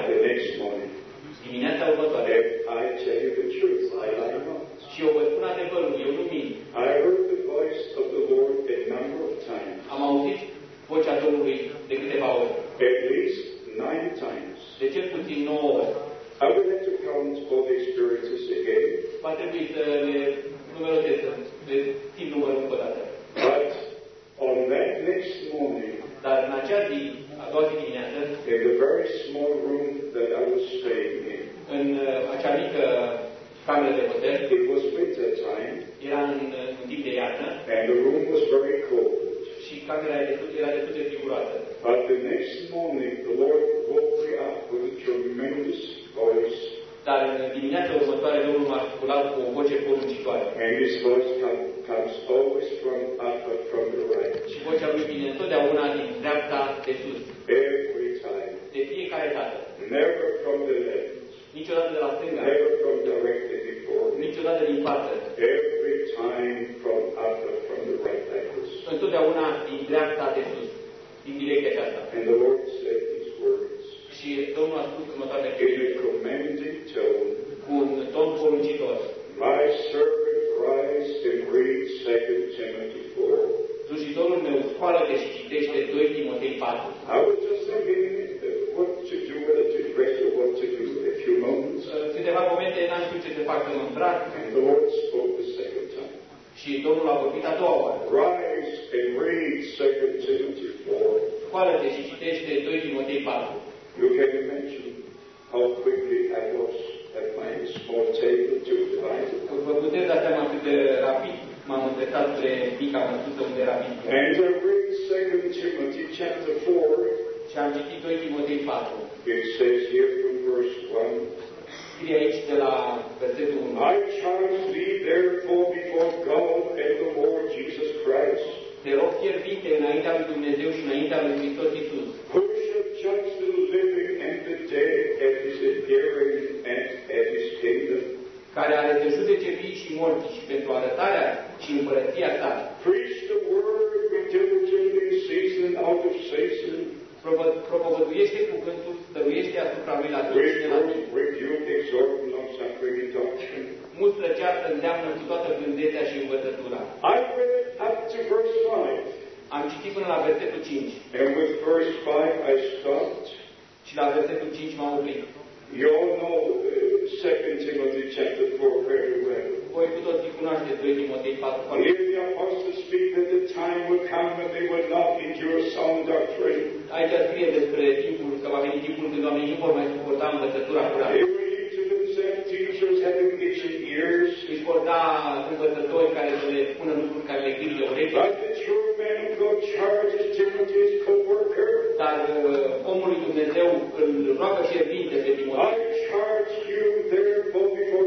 dimineața următoare,
I tell you the truth, I lie not.
și eu vă spun adevărul, eu nu mint.
I heard the voice of the Lord a number of times,
Am auzit vocea Domnului de câteva ori,
at least 9 times.
de cel puțin 9 ori.
I will have to count all the experiences again,
Va trebui să le numerotez, să țin numărul încă o dată.
but on that next morning,
Dar în acea zi, a doua zi dimineață,
in the very small room that I was staying in,
în acea mică cameră de hotel,
it was winter time,
era în timp de iarnă
and the room was very cold.
și camera era destul de friguroasă.
But the next morning, the Lord woke me up with a tremendous voice,
Dar în dimineața următoare, Domnul m-a sculat cu o voce poruncitoare.
and His voice comes always from up, but from the right.
Și vocea lui vine întotdeauna din dreapta de sus.
Every time.
De fiecare dată.
Never from the left.
Niciodată de la stânga.
Never from directly before me.
Niciodată din față.
Every time from up, but from the right like this.
Întotdeauna din dreapta de sus. Din direcția aceasta.
And the Lord said these words
Și Domnul a spus următoarele
in
cuvinte
a commanding tone.
cu un ton poruncitor.
My servant rise and read 2 Timothy 4.
Slujitorul meu, scoală-te și citește 2 Timotei 4.
I was just thinking what to do, whether to dress or what to do a few moments.
Câteva momente n-am știut ce să fac, să mă îmbrac.
And the Lord spoke the second time.
Și Domnul a vorbit a doua oară.
Rise and read 2 Timothy 4.
Scoală-te și citește 2 Timotei 4.
You can imagine how quickly I was at my small table to the Bible.
Vă puteți da seama cât de rapid m-am îndreptat spre mica măsuță unde era Biblia.
And I read 2 Timothy chapter 4.
Și am citit 2 Timotei 4.
It says here from verse 1.
Scrie aici de la versetul 1.
I charge thee therefore before God and the Lord Jesus Christ,
Te rog fierbinte înaintea lui Dumnezeu și înaintea lui Hristos Iisus,
who shall judge the living and the dead at his appearing and at his kingdom.
care are să judece vii și morți și pentru arătarea și împărăția sa.
Preach the word with diligently, season out of season,
Propovăduiește cuvântul, stăruiește asupra lui la toți și la toți.
rebuke, exhort, not suffering in doctrine.
Mustră, ceartă, îndeamnă cu toată blândețea și învățătura.
I read up to verse 5,
Am citit până la versetul 5
and with verse 5 I stopped.
și la versetul 5 m-am oprit.
You all know 2 Timothy chapter 4 very well.
Voi cu toții cunoașteți 2 Timotei 4 foarte
Here the apostles speak that the time would come when they would not endure sound doctrine.
Aici scrie despre timpul, că va veni timpul când oamenii nu vor mai suporta învățătura curată.
They will lead to themselves teachers having itching ears.
Își vor da învățători care să le spună lucruri care le gândă ureche.
But the true man of God charges Timothy's co-worker.
Dar omul lui Dumnezeu îl roagă fierbinte pe Timotei.
I charge you therefore before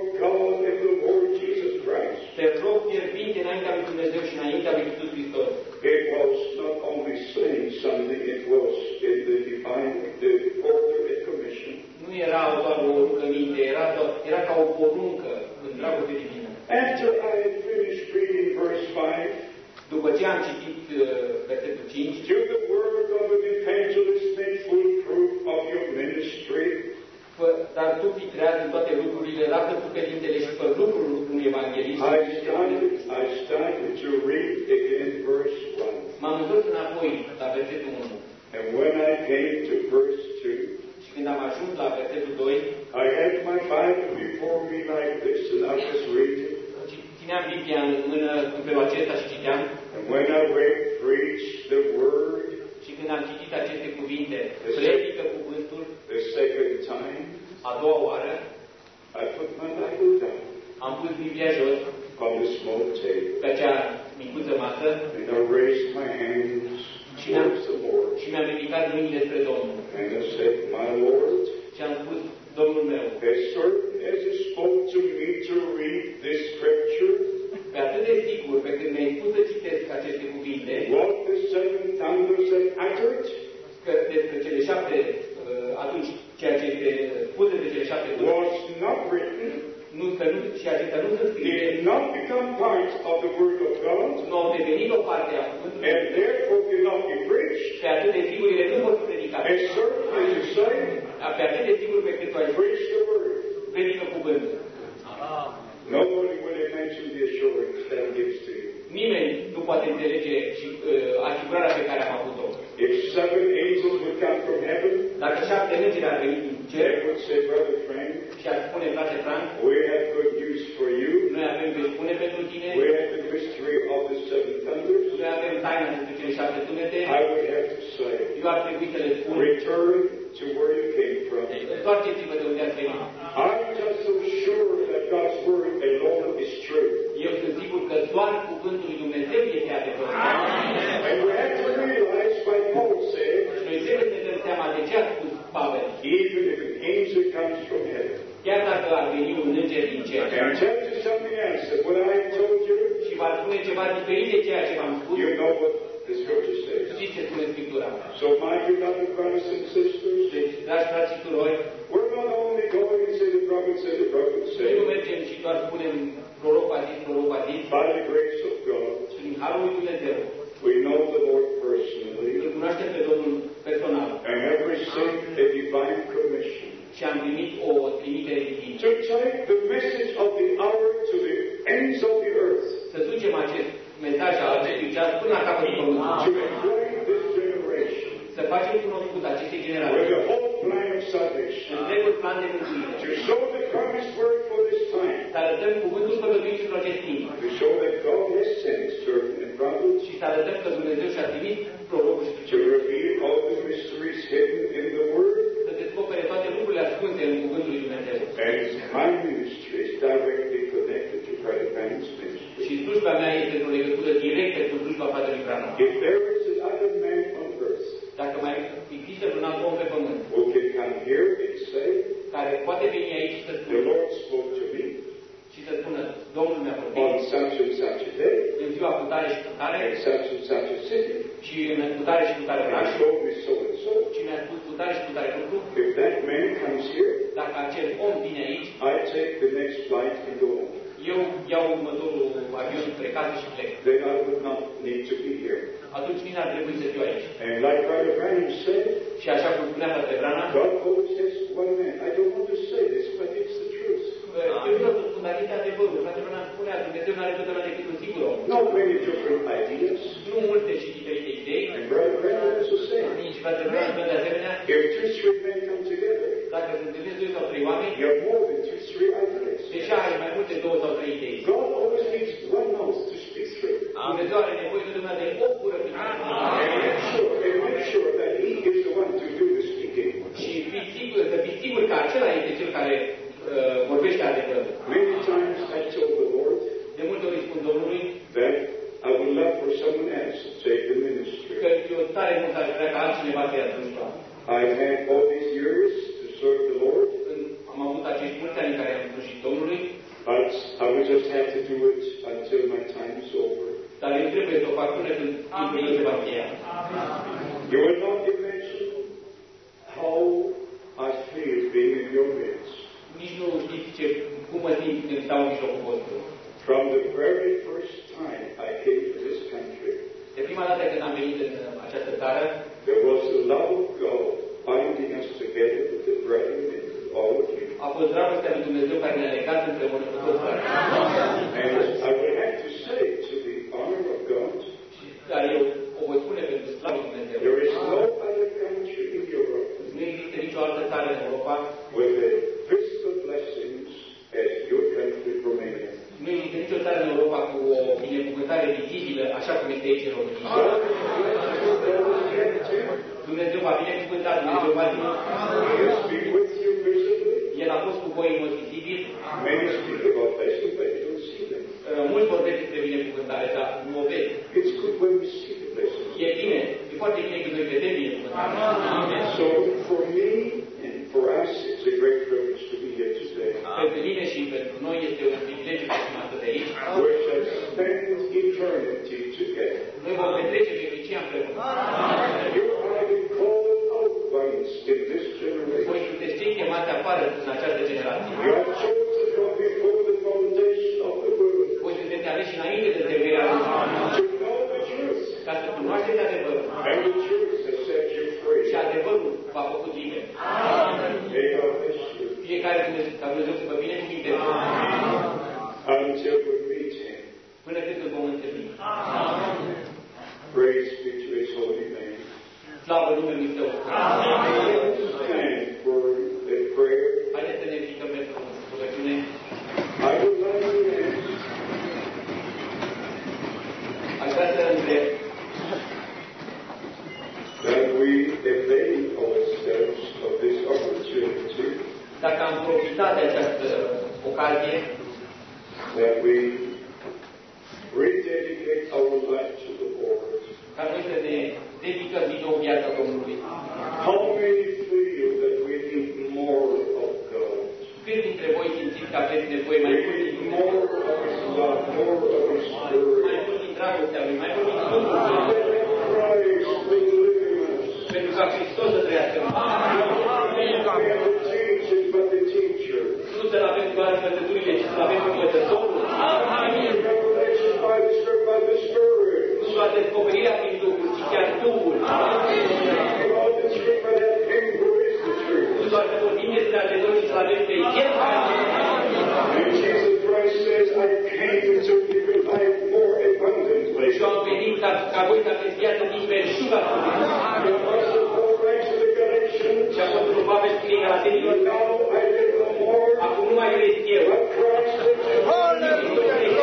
era doar o rugăminte, era ca o poruncă în dragoste divină.
After I had finished reading verse 5,
După ce am citit versetul 5,
do the work of an evangelist make full proof of your ministry?
dar tu fii treaz în toate lucrurile, lasă păcălintele și fă lucrul unui evanghelist.
I started to read again verse 1.
M-am întors înapoi la versetul 1.
And when I came to verse 2,
Și când am ajuns la versetul 2,
I had my Bible before me like this, and I was reading.
țineam Biblia în mână în felul acesta și citeam.
And when I read, preach the word,
Și când am citit aceste cuvinte, predică cuvântul,
the second time,
a doua oară,
I put my Bible down
am pus Biblia jos
on the small table,
pe acea micuță masă
and I raised my hands towards the Lord,
și mi-am ridicat mâinile spre Domnul.
and I said, my Lord,
Și am spus, Domnul meu,
as certain as it spoke to me to read this scripture,
pe atât de sigur, pe când mi-ai spus să citesc aceste cuvinte,
what the seven thunders had uttered
că despre cele 7, atunci ceea ce este spus despre cele 7
was not written,
și acestea nu sunt scrise,
did not become part of the word of God,
nu au devenit o parte a cuvântului,
and therefore cannot be preached,
pe atât de sigur ele nu vor fi predicate.
as certain as you say,
Pe atât de sigur pe cât tu ai
preach the word.
predică cuvântul.
Nobody will imagine the assurance that gives to you.
Nimeni nu poate înțelege și asigurarea pe care am avut-o.
If 7 angels would come from heaven,
Dacă 7 îngeri ar veni din cer
they would say, Brother Frank,
și ar spune, frate Frank,
we have good news for you.
noi avem vești bune pentru tine,
We have the mystery of the 7 thunders.
noi avem taina despre cele 7 tunete,
I would have to say,
eu ar trebui să le spun,
return to where you came from.
întoarceți-vă de unde ați venit.
I'm just so sure that God's word alone is true.
Eu sunt sigur că doar cuvântul lui Dumnezeu este adevărat.
And we have to realize why Paul said,
Și noi trebuie să ne dăm seama de ce a spus Pavel.
even if an angel comes from heaven,
Chiar dacă ar veni un înger din cer
and tell you something else than what I told you,
și va spune ceva diferit de ceea ce v-am spus,
you know what the scripture says.
știți ce spune Scriptura.
So, my beloved brothers and sisters,
Deci, dragi frați și surori,
we're not only going and say the prophet said, the prophet
noi nu
said,
mergem și doar spunem proroc a zis,
by the grace of God,
și în Harul lui Dumnezeu
we know the Lord personally
îl cunoaștem pe Domnul personal
and have received a divine commission
și am primit o trimitere divină.
to take the message of the hour to the ends of the earth,
Să ducem acest mesaj al acestui ceas până la capătul pământului.
to explain this generation
Să facem cunoscut aceste
with
generații
the whole plan of salvation,
întregul plan de mântuire.
to show the promised word for this time,
Să arătăm cuvântul făgăduit pentru acest timp.
to show that God has sent servants and prophets
Și să arătăm că Dumnezeu și-a trimis prorocul și
to reveal all the mysteries hidden in the word.
să descopere toate lucrurile ascunse în cuvântul lui Dumnezeu.
And my ministry is directly connected to Brother Branham's ministry.
Și slujba mea este într-o legătură directă cu slujba Fratelui Branham.
If there is another man on earth
Dacă mai există un alt om pe pământ
who can come here and say,
care poate veni aici și să
the
spună
Lord spoke to me
și să spună, Domnul mi-a
on
vorbit
such and such a day,
în ziua cu tare și cu tare
in such and such a city,
și în cu tare și cu tare
and
oraș
he told me so and so,
și mi-a spus cu tare și cu tare lucru,
if that man comes here,
dacă acel om vine aici,
I take the next flight and go home.
eu iau următorul avion spre casă și plec.
Then I would not need to be here.
Atunci nici n-ar trebui să fiu aici.
And like Brother Branham said,
Și așa cum spunea Frate Branham,
God always has one man. I don't want to say this, but it's the truth.
eu vreau să spun, dar este adevărul. Frate Branham spunea, Dumnezeu nu are totdeauna decât un singur om.
Not many different ideas.
Nu multe și diferite idei.
And Brother Branham is the same.
Nici Frate Branham spune de asemenea,
If 2-3 men come together,
dacă se întâlnesc 2 sau 3 oameni,
you have more than 2-3 ideas.
deja ai mai multe 2 sau 3 idei.
God always needs one mouth to speak through.
Dumnezeu are nevoie totdeauna de o gură prin care
And make sure that He is the one to do the speaking.
și să fii sigur că acela este cel care vorbește adevărul.
Many times I told the Lord
De multe ori îi spun Domnului
that I would love for someone else to take the ministry.
că eu tare mult aș vrea ca altcineva să ia slujba.
I've had all these years to serve the Lord,
Am avut acești mulți ani în care am slujit Domnului,
but I would just have to do it until my time is over.
dar eu trebuie să o fac până când timpul meu se va încheia.
You will not imagine how I feel being a
stau în mijlocul vostru.
From the very first time I came to this country,
De prima dată când am venit în această țară,
there was the love of God binding us together with the brethren and with all of you.
a fost dragostea lui Dumnezeu care ne-a legat împreună cu toți frații.
And I would have to say, to the honor of God,
Dar eu o voi spune pentru slavă lui Dumnezeu.
there is no other country in Europe
Nu există nicio altă țară în Europa,
with the fiscal blessings as your country, Romania.
nu există nicio țară în Europa cu o binecuvântare vizibilă, așa cum este aici în România. Dumnezeu v-a binecuvântat, Dumnezeu v-a zis.
He has been with you visibly.
El a fost cu voi în mod vizibil.
Many speak about blessing, but you don't see them.
Mulți vorbesc despre binecuvântare, dar nu o vezi.
It's good when we see the blessings.
E bine, e foarte bine că noi vedem binecuvântare.
So for me and for us, it's a great privilege to be here today.
Pentru mine și pentru noi este un privilegiu să fim astăzi aici.
We shall spend eternity together.
Noi vom petrece veșnicia împreună.
You are the called out ones in this
Voi
generation.
sunteți cei chemați afară în această generație.
You are chosen from before the foundation of the world
Voi sunteți aleși înainte de întemeierea lumii.
to know the truth.
Ca să cunoașteți adevărul.
And the truth has set you free.
Și adevărul v-a făcut liber.
May God bless you
Fiecare ca Dumnezeu să vă binecuvinteze.
until we meet Him.
Până când îl vom întâlni.
Praise be to His holy name.
Slavă Dumnezeu Său.
Let's stand for the prayer.
Haideți să ne ridicăm pentru rugăciune.
I would like to ask
Aș vrea să întreb
that we avail ourselves of this opportunity,
dacă am profitat de această ocazie,
that we rededicate our life to the Lord.
ca noi să ne dedicăm din nou viața Domnului.
How many feel that we need more of God?
Cât dintre voi simțiți că aveți nevoie mai
We
mult din
need
Dumnezeu?
more of His love, more of His
Mai
Spirit.
mult din dragostea Lui, mai mult din Duhul Lui,
Christ will live in us.
pentru ca Hristos să trăiască în noi.
We have the teaching, but the teacher.
Nu să-L avem doar învățăturile, ci să-L avem învățătorul.
Revelation by the Spirit.
Nu doar descoperirea prin Duhul, ci chiar Duhul.
About the truth, but that Him who is the truth.
Nu doar să vorbim despre adevăr, ci să-L avem pe El.
And Jesus Christ says, I came to give you life more abundantly.
Și am venit ca voi să aveți viață din belșug absolut.
The Apostle Paul writes to the Galatians,
Și Apostolul Pavel scrie Galatenilor,
now I live no more,
acum nu mai trăiesc eu.
but Christ lives in me.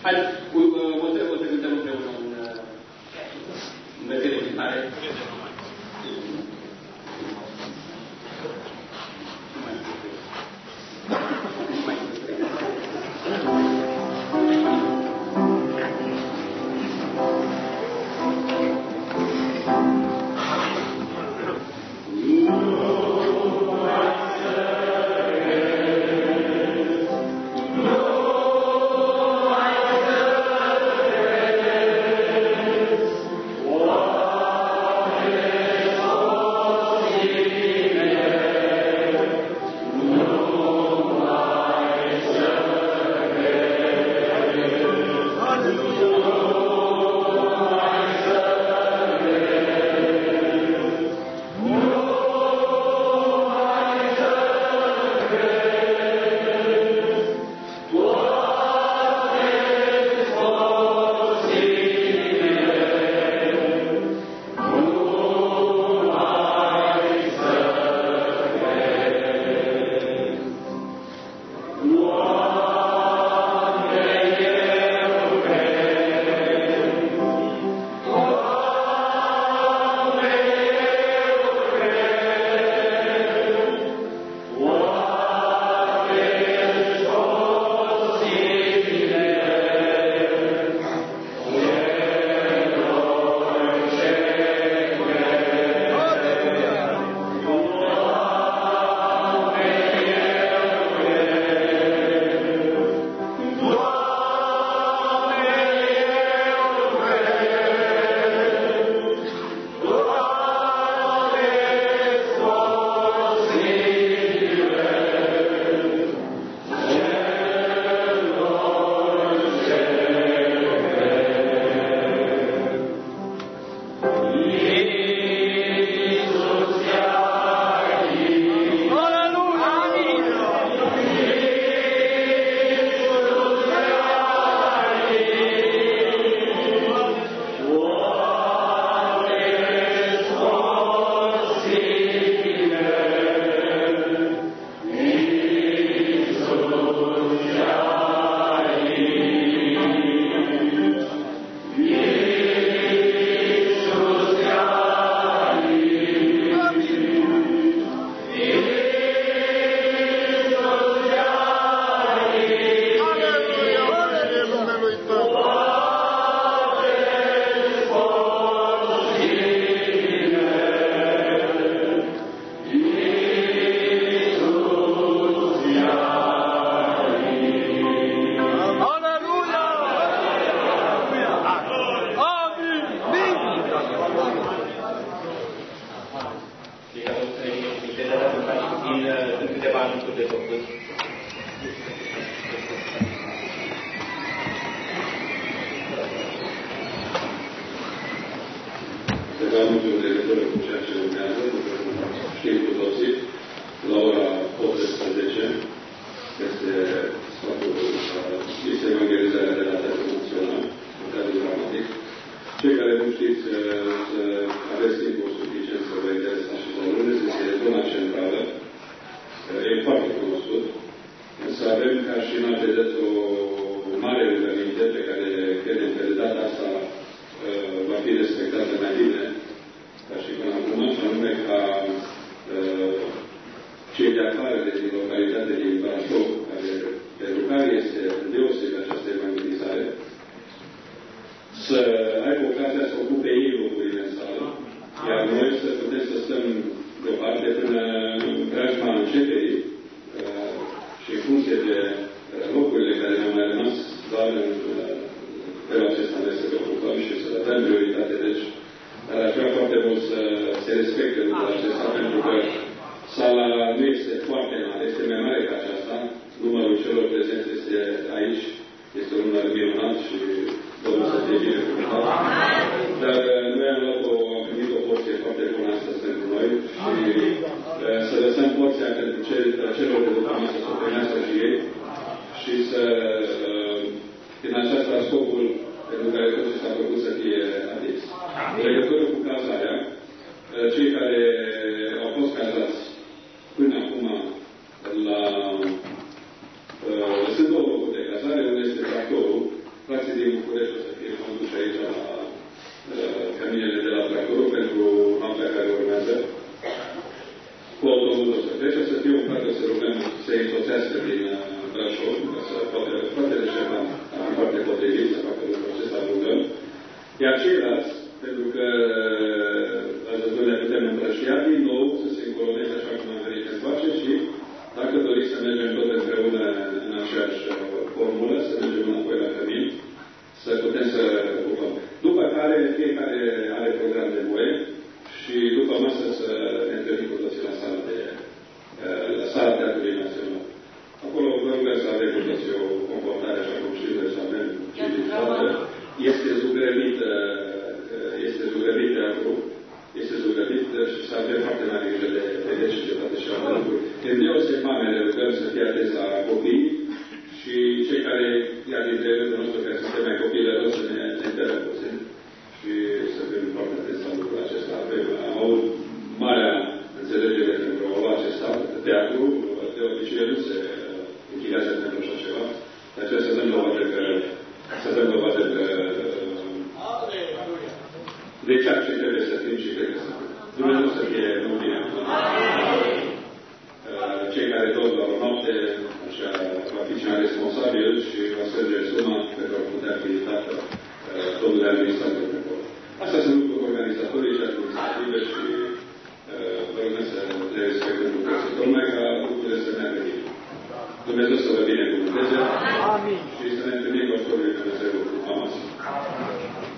O să cântăm împreună un verset de cântare.
ceilalți, pentru că ați văzut, ne putem împrăștia din nou, să se încoloneze așa cum am venit încoace și dacă doriți să mergem tot împreună în aceeași formulă, să mergem înapoi la cămin, să putem să ocupăm. După care fiecare are program de voie și după masă să ne întâlnim cu toții la sala Teatrului Național. Acolo vă rugăm să avem cu toții o comportare așa cum știți, să avem civilizată. Este zugrăvit și să avem foarte mare grijă de vederi și de toate celelalte lucruri. Când deosebit mamele rugăm să fie atenți la copii și cei care, iar dintre rândul nostru, care suntem mai copilări, să ne întărăm puțin și să fim foarte atenți la lucrul acesta. Am avut marea înțelegere pentru a lua acest teatru, de obicei nu se închidează pentru așa ceva, de aceea să dăm dovadă că de ceea ce trebuie să fim și cred că să fim. Dumnezeu să fie în bine. Cei care dorm la o noapte, așa, va fi cea responsabil și va strânge suma pentru a putea fi dată domnule administrator de acolo. Astea sunt lucruri organizatorii și administrative și vă rugăm să le respectăm lucrurile. Tocmai ca lucrurile să meargă bine. Dumnezeu să vă binecuvânteze și să ne întâlnim cu Dumnezeu cu Dumnezeu. Amin.